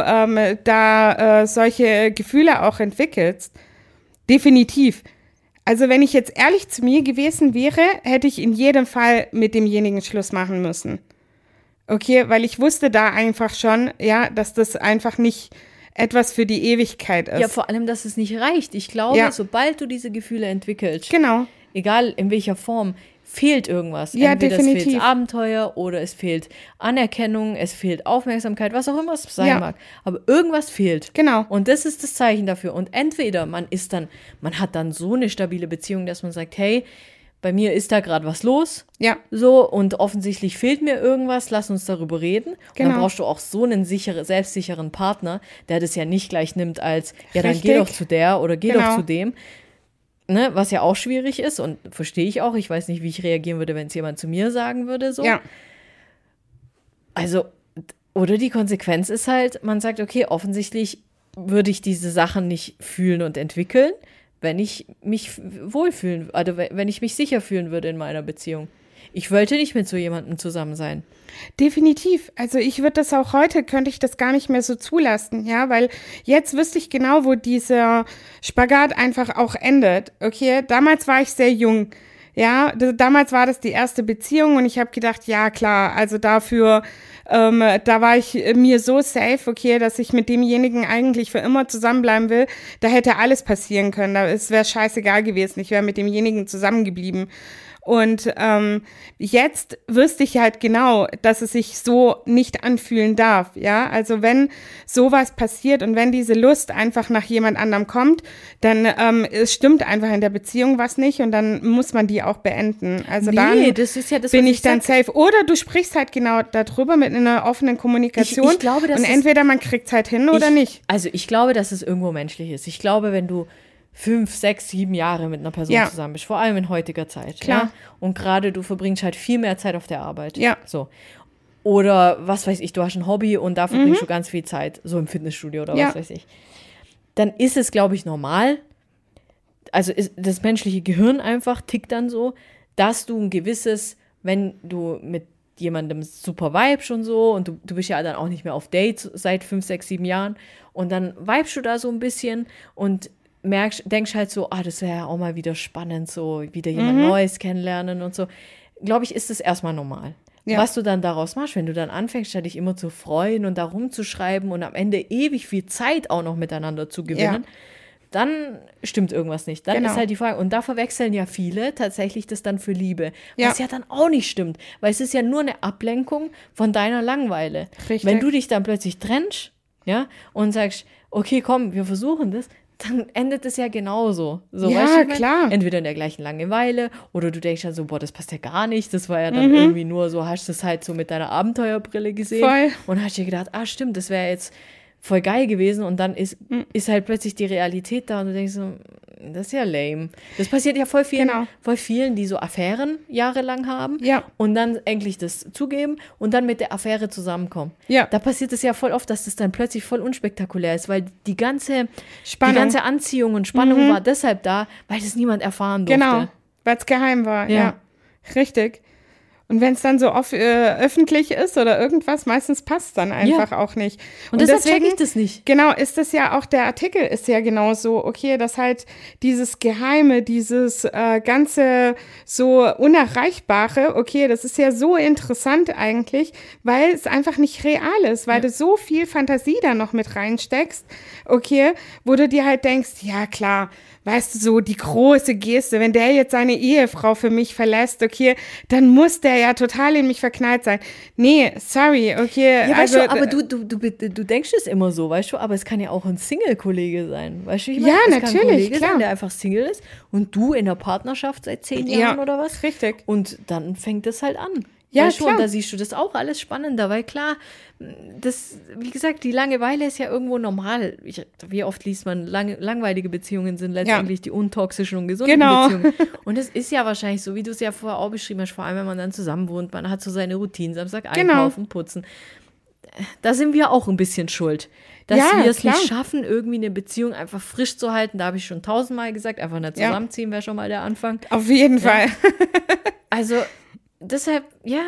da solche Gefühle auch entwickelst. Definitiv. Also wenn ich jetzt ehrlich zu mir gewesen wäre, hätte ich in jedem Fall mit demjenigen Schluss machen müssen. Okay, weil ich wusste da einfach schon, ja, dass das einfach nicht etwas für die Ewigkeit ist. Ja, vor allem, dass es nicht reicht. Ich glaube, sobald du diese Gefühle entwickelst, egal in welcher Form, fehlt irgendwas. Ja, entweder definitiv. es fehlt Abenteuer oder es fehlt Anerkennung, es fehlt Aufmerksamkeit, was auch immer es sein mag. Aber irgendwas fehlt. Genau. Und das ist das Zeichen dafür. Und entweder man hat dann so eine stabile Beziehung, dass man sagt, hey, bei mir ist da gerade was los. Ja. So, und offensichtlich fehlt mir irgendwas, lass uns darüber reden. Und dann brauchst du auch so einen selbstsicheren Partner, der das ja nicht gleich nimmt als, ja, dann geh doch zu der oder geh doch zu dem. Ne, was ja auch schwierig ist und verstehe ich auch. Ich weiß nicht, wie ich reagieren würde, wenn es jemand zu mir sagen würde. So. Ja. Also, oder die Konsequenz ist halt, man sagt, okay, offensichtlich würde ich diese Sachen nicht fühlen und entwickeln, wenn ich mich wohlfühlen, also wenn ich mich sicher fühlen würde in meiner Beziehung. Ich wollte nicht mit so jemandem zusammen sein. Definitiv. Also ich würde das auch heute, könnte ich das gar nicht mehr so zulassen, ja, weil jetzt wüsste ich genau, wo dieser Spagat einfach auch endet. Okay, damals war ich sehr jung. Ja, damals war das die erste Beziehung und ich habe gedacht, ja klar, also dafür, da war ich mir so safe, okay, dass ich mit demjenigen eigentlich für immer zusammenbleiben will. Da hätte alles passieren können, es wäre scheißegal gewesen, ich wäre mit demjenigen zusammengeblieben. Und jetzt wüsste ich halt genau, dass es sich so nicht anfühlen darf, ja. Also wenn sowas passiert und wenn diese Lust einfach nach jemand anderem kommt, dann es stimmt einfach in der Beziehung was nicht und dann muss man die auch beenden. Also dann das ist ja das, bin ich dann safe. Oder du sprichst halt genau darüber mit einer offenen Kommunikation ich glaube, und entweder man kriegt es halt hin oder nicht. Also ich glaube, dass es irgendwo menschlich ist. Ich glaube, wenn du 5, 6, 7 Jahre mit einer Person zusammen bist, vor allem in heutiger Zeit. Klar. Ja? Und gerade du verbringst halt viel mehr Zeit auf der Arbeit. Ja. So. Oder was weiß ich, du hast ein Hobby und da verbringst du ganz viel Zeit, so im Fitnessstudio oder was weiß ich. Dann ist es, glaube ich, normal, also das menschliche Gehirn einfach tickt dann so, dass du ein gewisses, wenn du mit jemandem super vibest und so und du bist ja dann auch nicht mehr auf Dates seit 5, 6, 7 Jahren und dann vibest du da so ein bisschen und denkst halt so, das wäre ja auch mal wieder spannend, so wieder jemand Neues kennenlernen und so. Glaube ich, ist das erstmal normal. Ja. Was du dann daraus machst, wenn du dann anfängst, dich immer zu freuen und da rumzuschreiben und am Ende ewig viel Zeit auch noch miteinander zu gewinnen, dann stimmt irgendwas nicht. Dann ist halt die Frage, und da verwechseln ja viele tatsächlich das dann für Liebe. Was ja dann auch nicht stimmt, weil es ist ja nur eine Ablenkung von deiner Langeweile. Richtig. Wenn du dich dann plötzlich trennst, ja, und sagst, okay, komm, wir versuchen das, dann endet es ja genauso. So, ja, weißt du, klar. Entweder in der gleichen Langeweile oder du denkst dann so, boah, das passt ja gar nicht. Das war ja dann irgendwie nur so, hast du es halt so mit deiner Abenteuerbrille gesehen. Voll. Und hast dir gedacht, stimmt, das wäre jetzt voll geil gewesen. Und dann ist halt plötzlich die Realität da und du denkst so, das ist ja lame. Das passiert ja voll vielen, die so Affären jahrelang haben und dann endlich das zugeben und dann mit der Affäre zusammenkommen. Ja. Da passiert es ja voll oft, dass das dann plötzlich voll unspektakulär ist, weil die ganze Anziehung und Spannung war deshalb da, weil das niemand erfahren durfte. Genau, weil es geheim war, ja. Richtig. Und wenn es dann so öffentlich ist oder irgendwas, meistens passt es dann einfach auch nicht. Und deshalb check ich das nicht. Genau, ist das ja auch, der Artikel ist ja genau so, okay, dass halt dieses Geheime, dieses ganze so Unerreichbare, okay, das ist ja so interessant eigentlich, weil es einfach nicht real ist, weil du so viel Fantasie da noch mit reinsteckst, okay, wo du dir halt denkst, ja klar, weißt du, so die große Geste, wenn der jetzt seine Ehefrau für mich verlässt, okay, dann muss der ja total in mich verknallt sein. Nee, sorry, okay. Ja, weißt du, aber du denkst es immer so, weißt du, aber es kann ja auch ein Single-Kollege sein, weißt du, ich meine, ja, es natürlich, kann ein Kollege klar. sein, der einfach Single ist und du in der Partnerschaft seit 10 Jahren oder was. Richtig. Und dann fängt es halt an. Ja, weißt du, klar. und da siehst du das auch alles spannender, weil klar, das, wie gesagt, die Langeweile ist ja irgendwo normal. Wie oft liest man, langweilige Beziehungen sind letztendlich die untoxischen und gesunden Beziehungen. Und es ist ja wahrscheinlich so, wie du es ja vorher auch beschrieben hast, vor allem wenn man dann zusammen wohnt, man hat so seine Routinen, Samstag einkaufen, putzen. Da sind wir auch ein bisschen schuld. Dass wir es nicht schaffen, irgendwie eine Beziehung einfach frisch zu halten, da habe ich schon 1000-mal gesagt, einfach nicht zusammenziehen wäre schon mal der Anfang. Auf jeden Fall. Also deshalb,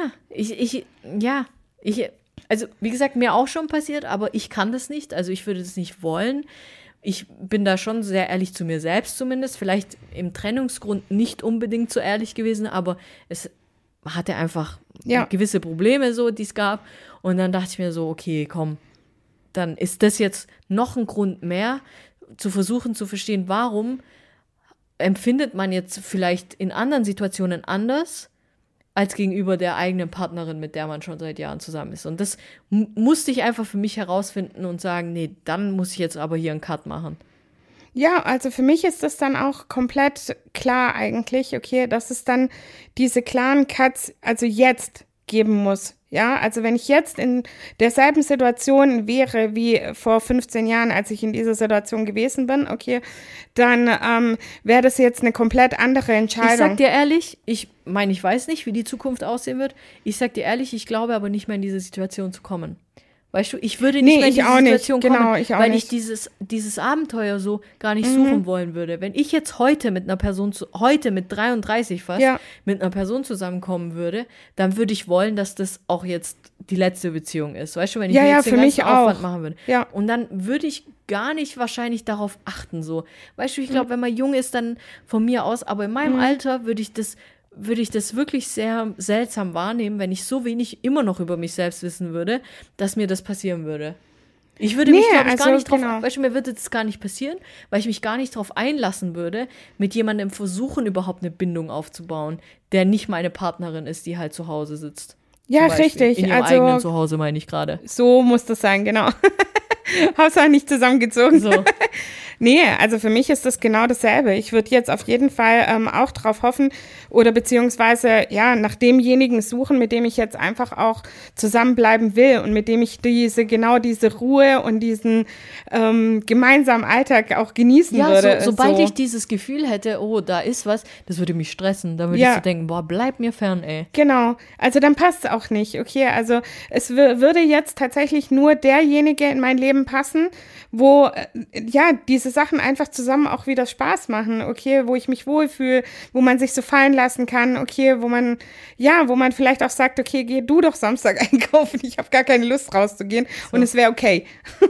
also wie gesagt, mir auch schon passiert, aber ich kann das nicht, also ich würde das nicht wollen. Ich bin da schon sehr ehrlich zu mir selbst zumindest, vielleicht im Trennungsgrund nicht unbedingt so ehrlich gewesen, aber es hatte einfach gewisse Probleme so, die es gab und dann dachte ich mir so, okay, komm, dann ist das jetzt noch ein Grund mehr, zu versuchen zu verstehen, warum empfindet man jetzt vielleicht in anderen Situationen anders, als gegenüber der eigenen Partnerin, mit der man schon seit Jahren zusammen ist. Und das musste ich einfach für mich herausfinden und sagen, nee, dann muss ich jetzt aber hier einen Cut machen. Ja, also für mich ist das dann auch komplett klar eigentlich, okay, dass es dann diese klaren Cuts, also jetzt geben muss. Ja, also wenn ich jetzt in derselben Situation wäre wie vor 15 Jahren, als ich in dieser Situation gewesen bin, okay, dann wäre das jetzt eine komplett andere Entscheidung. Ich sag dir ehrlich, ich weiß nicht, wie die Zukunft aussehen wird. Ich sag dir ehrlich, ich glaube aber nicht mehr in diese Situation zu kommen. Weißt du, ich würde nicht mehr in diese Situation kommen, weil ich dieses Abenteuer so gar nicht suchen wollen würde. Wenn ich jetzt heute mit einer Person, heute mit 33 fast, mit einer Person zusammenkommen würde, dann würde ich wollen, dass das auch jetzt die letzte Beziehung ist. Weißt du, wenn ich mir jetzt den ganzen Aufwand machen würde. Ja. Und dann würde ich gar nicht wahrscheinlich darauf achten, so. Weißt du, ich glaube, wenn man jung ist, dann von mir aus, aber in meinem Alter würde ich das wirklich sehr seltsam wahrnehmen, wenn ich so wenig immer noch über mich selbst wissen würde, dass mir das passieren würde. Ich würde mich, glaube ich, gar nicht drauf, weißt du, mir würde das gar nicht passieren, weil ich mich gar nicht drauf einlassen würde, mit jemandem versuchen, überhaupt eine Bindung aufzubauen, der nicht meine Partnerin ist, die halt zu Hause sitzt. Ja, richtig. In ihrem eigenen Zuhause meine ich gerade. So muss das sein, genau. Hauptsache nicht zusammengezogen. So. Nee, also für mich ist das genau dasselbe. Ich würde jetzt auf jeden Fall auch drauf hoffen oder beziehungsweise nach demjenigen suchen, mit dem ich jetzt einfach auch zusammenbleiben will und mit dem ich diese Ruhe und diesen gemeinsamen Alltag auch genießen würde. Sobald ich dieses Gefühl hätte, oh, da ist was, das würde mich stressen. Da würde ich so denken, boah, bleib mir fern, ey. Genau, also dann passt es auch nicht, okay? Also es würde jetzt tatsächlich nur derjenige in mein Leben passen, wo diese Sachen einfach zusammen auch wieder Spaß machen, okay, wo ich mich wohlfühle, wo man sich so fallen lassen kann, okay, wo man vielleicht auch sagt, okay, geh du doch Samstag einkaufen, ich habe gar keine Lust rauszugehen und es wäre okay.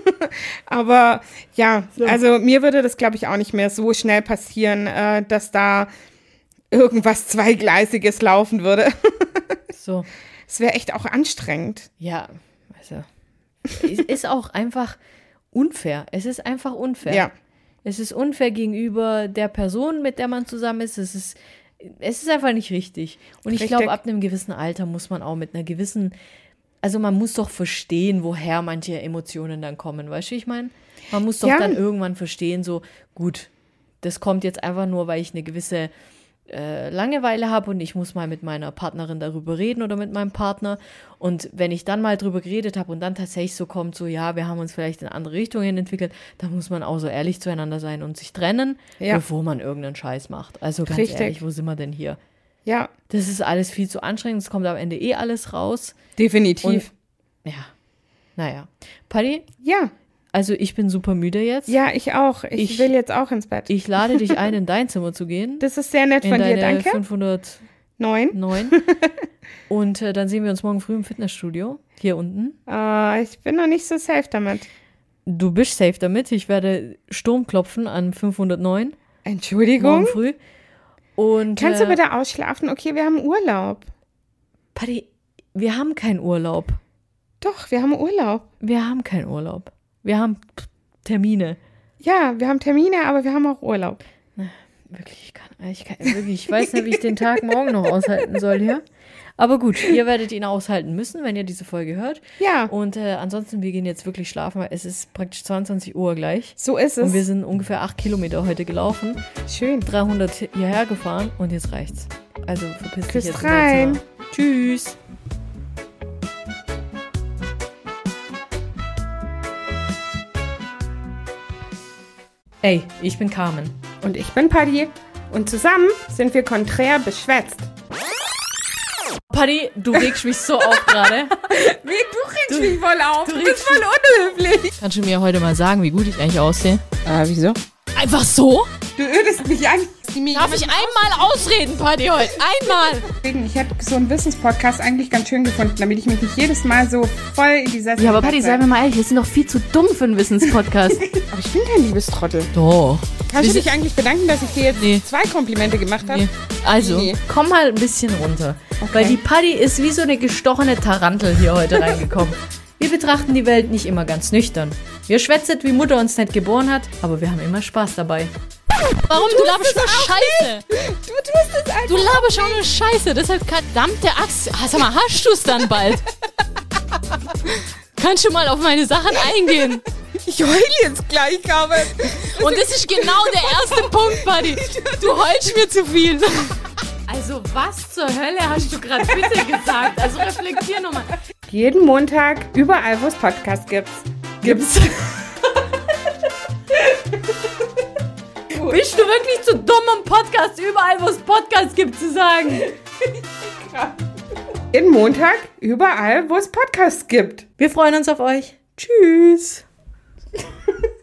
Aber also mir würde das, glaube ich, auch nicht mehr so schnell passieren, dass da irgendwas Zweigleisiges laufen würde. So. Es wäre echt auch anstrengend. Ja, also ist auch einfach unfair. Es ist einfach unfair. Ja. Es ist unfair gegenüber der Person, mit der man zusammen ist. Es ist einfach nicht richtig. Und ich glaube, ab einem gewissen Alter muss man auch mit einer gewissen, also man muss doch verstehen, woher manche Emotionen dann kommen. Weißt du, ich meine? Man muss doch dann irgendwann verstehen, so, gut, das kommt jetzt einfach nur, weil ich eine gewisse Langeweile habe und ich muss mal mit meiner Partnerin darüber reden oder mit meinem Partner. Und wenn ich dann mal drüber geredet habe und dann tatsächlich so kommt, so wir haben uns vielleicht in andere Richtungen entwickelt, dann muss man auch so ehrlich zueinander sein und sich trennen, bevor man irgendeinen Scheiß macht. Also ganz ehrlich, wo sind wir denn hier? Ja. Das ist alles viel zu anstrengend, es kommt am Ende alles raus. Definitiv. Und, naja. Paddy? Ja. Also ich bin super müde jetzt. Ja, ich auch. Ich will jetzt auch ins Bett. Ich lade dich ein, in dein Zimmer zu gehen. Das ist sehr nett von dir, danke. 500 9. 9. Und dann sehen wir uns morgen früh im Fitnessstudio, hier unten. Ich bin noch nicht so safe damit. Du bist safe damit. Ich werde Sturm klopfen an 509. Entschuldigung? Morgen früh. Und, Kannst du bitte ausschlafen? Okay, wir haben Urlaub. Patti, wir haben keinen Urlaub. Doch, wir haben Urlaub. Wir haben keinen Urlaub. Wir haben Termine. Ja, wir haben Termine, aber wir haben auch Urlaub. Wirklich, ich weiß nicht, wie ich den Tag morgen noch aushalten soll hier. Aber gut, ihr werdet ihn aushalten müssen, wenn ihr diese Folge hört. Ja. Und ansonsten, wir gehen jetzt wirklich schlafen, weil es ist praktisch 22 Uhr gleich. So ist es. Und wir sind ungefähr 8 Kilometer heute gelaufen. Schön. 300 hierher gefahren und jetzt reicht's. Also verpiss dich Küsst jetzt. rein. Tschüss. Ey, ich bin Carmen. Und ich bin Paddy. Und zusammen sind wir konträr beschwätzt. Paddy, du regst mich so auf gerade. Du regst mich voll auf. du Du regst bist voll unhöflich. Kannst du mir heute mal sagen, wie gut ich eigentlich aussehe? Wieso? Einfach so? Du ödest mich an. Darf ich einmal ausreden, Paddy, heute? Einmal! Ich hätte so einen Wissenspodcast eigentlich ganz schön gefunden, damit ich mich nicht jedes Mal so voll in die Sessel Ja, aber Paddy, setze. sei mir mal ehrlich, wir sind doch viel zu dumm für einen Wissenspodcast. Aber ich bin kein Liebestrottel. Doch. Kannst du dich eigentlich bedanken, dass ich dir jetzt 2 Komplimente gemacht habe? Nee. Also, Nee. komm mal ein bisschen runter. Okay. Weil die Paddy ist wie so eine gestochene Tarantel hier heute reingekommen. Wir betrachten die Welt nicht immer ganz nüchtern. Wir schwätzen, wie Mutter uns nicht geboren hat, aber wir haben immer Spaß dabei. Warum? Du laberst nur Scheiße. Du tust es einfach. Du laberst schon nur Scheiße. Deshalb verdammte Axt. Sag mal, hast du es dann bald? Kannst du mal auf meine Sachen eingehen? Ich heule jetzt gleich, Carmen. Und das ist genau der erste Punkt, Buddy. Du heulst mir zu viel. Also was zur Hölle hast du gerade bitte gesagt? Also reflektier nochmal. Jeden Montag, überall, wo es Podcasts gibt. Bist du wirklich zu dumm, um Podcast überall, wo es Podcasts gibt, zu sagen? Jeden Montag, überall, wo es Podcasts gibt. Wir freuen uns auf euch. Tschüss.